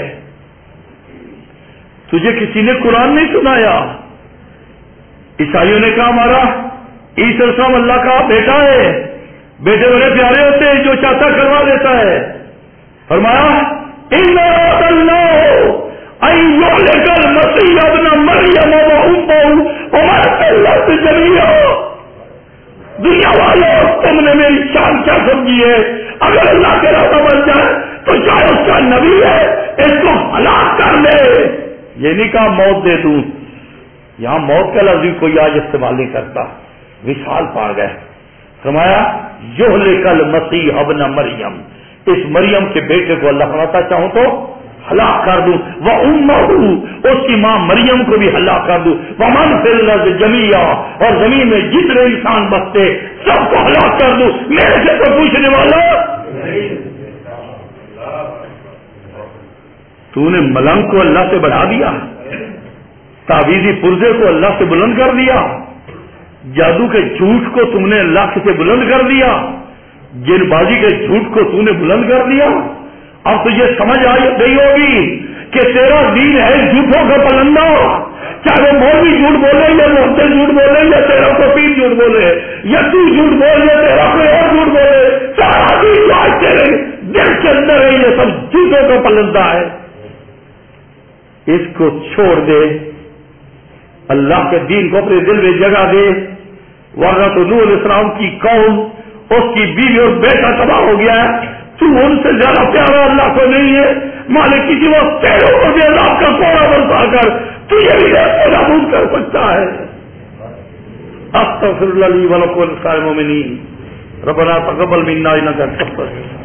A: تجھے کسی نے قرآن نہیں سنایا؟ عیسائیوں نے کہا ہمارا عیسی السلام اللہ کا بیٹا ہے، بیٹے بڑے پیارے ہوتے ہیں، جو چاہتا کروا دیتا ہے۔ فرمایا ان اللہ ان یہلک المسیح ابن مریم وامہ ومن الارض جميعا، دنیا والوں تم نے میری شان کیا سمجھی ہے؟ اگر اللہ کے راستہ بن جائے تو چاہے اس کا نبی ہے اس کو ہلاک کر لے۔ یہ نہیں کہا موت دے دوں، یہاں موت کا لفظ کوئی آج استعمال نہیں کرتا، وصال پا گئے۔ فرمایا یہلک المسیح ابن مریم، اس مریم کے بیٹے کو اللہ بناتا چاہوں تو ہلاک کر دوں، وامہ اس کی ماں مریم کو بھی ہلاک کر دوں، ومن فی الارض جميعا اور زمین میں جتنے انسان بستے سب کو ہلاک کر دوں، میرے سے تو پوچھنے والا تو نے ملنگ کو اللہ سے بڑھا دیا، تعویذی پرزے کو اللہ سے بلند کر دیا، جادو کے جھوٹ کو تم نے اللہ سے بلند کر دیا، جن بازی کے جھوٹ کو تم نے بلند کر دیا۔ اب تجھے سمجھ آئی گئی ہوگی کہ تیرا دین ہے جھوٹوں کا پلندہ، چاہے وہ مولوی جھوٹ بولے یا محسن جھوٹ بولے یا تیرا کو پیر جھوٹ بولے یا تو جھوٹ بول یا تیرا کوئی اور جھوٹ بولے، سارا دین جو آج تیرے دل کے اندر ہے یہ سب جھوٹوں کا پلندہ ہے، اس کو چھوڑ دے، اللہ کے دین کو اپنے دل میں جگہ دے، ورنہ تو نوح علیہ السلام کی قوم، اس کی بیوی اور بیٹا تباہ ہو گیا ہے، تو ان سے زیادہ پیارا اللہ کو نہیں ہے، مالک کسی وہ تیروں کو بھی اللہ کا کوڑا برسا کر تجھے بھی نابود کر سکتا ہے۔ استغفر اللہ لی ولکم ولسائر المؤمنین، ربنا تقبل منا انک انت السمیع العلیم۔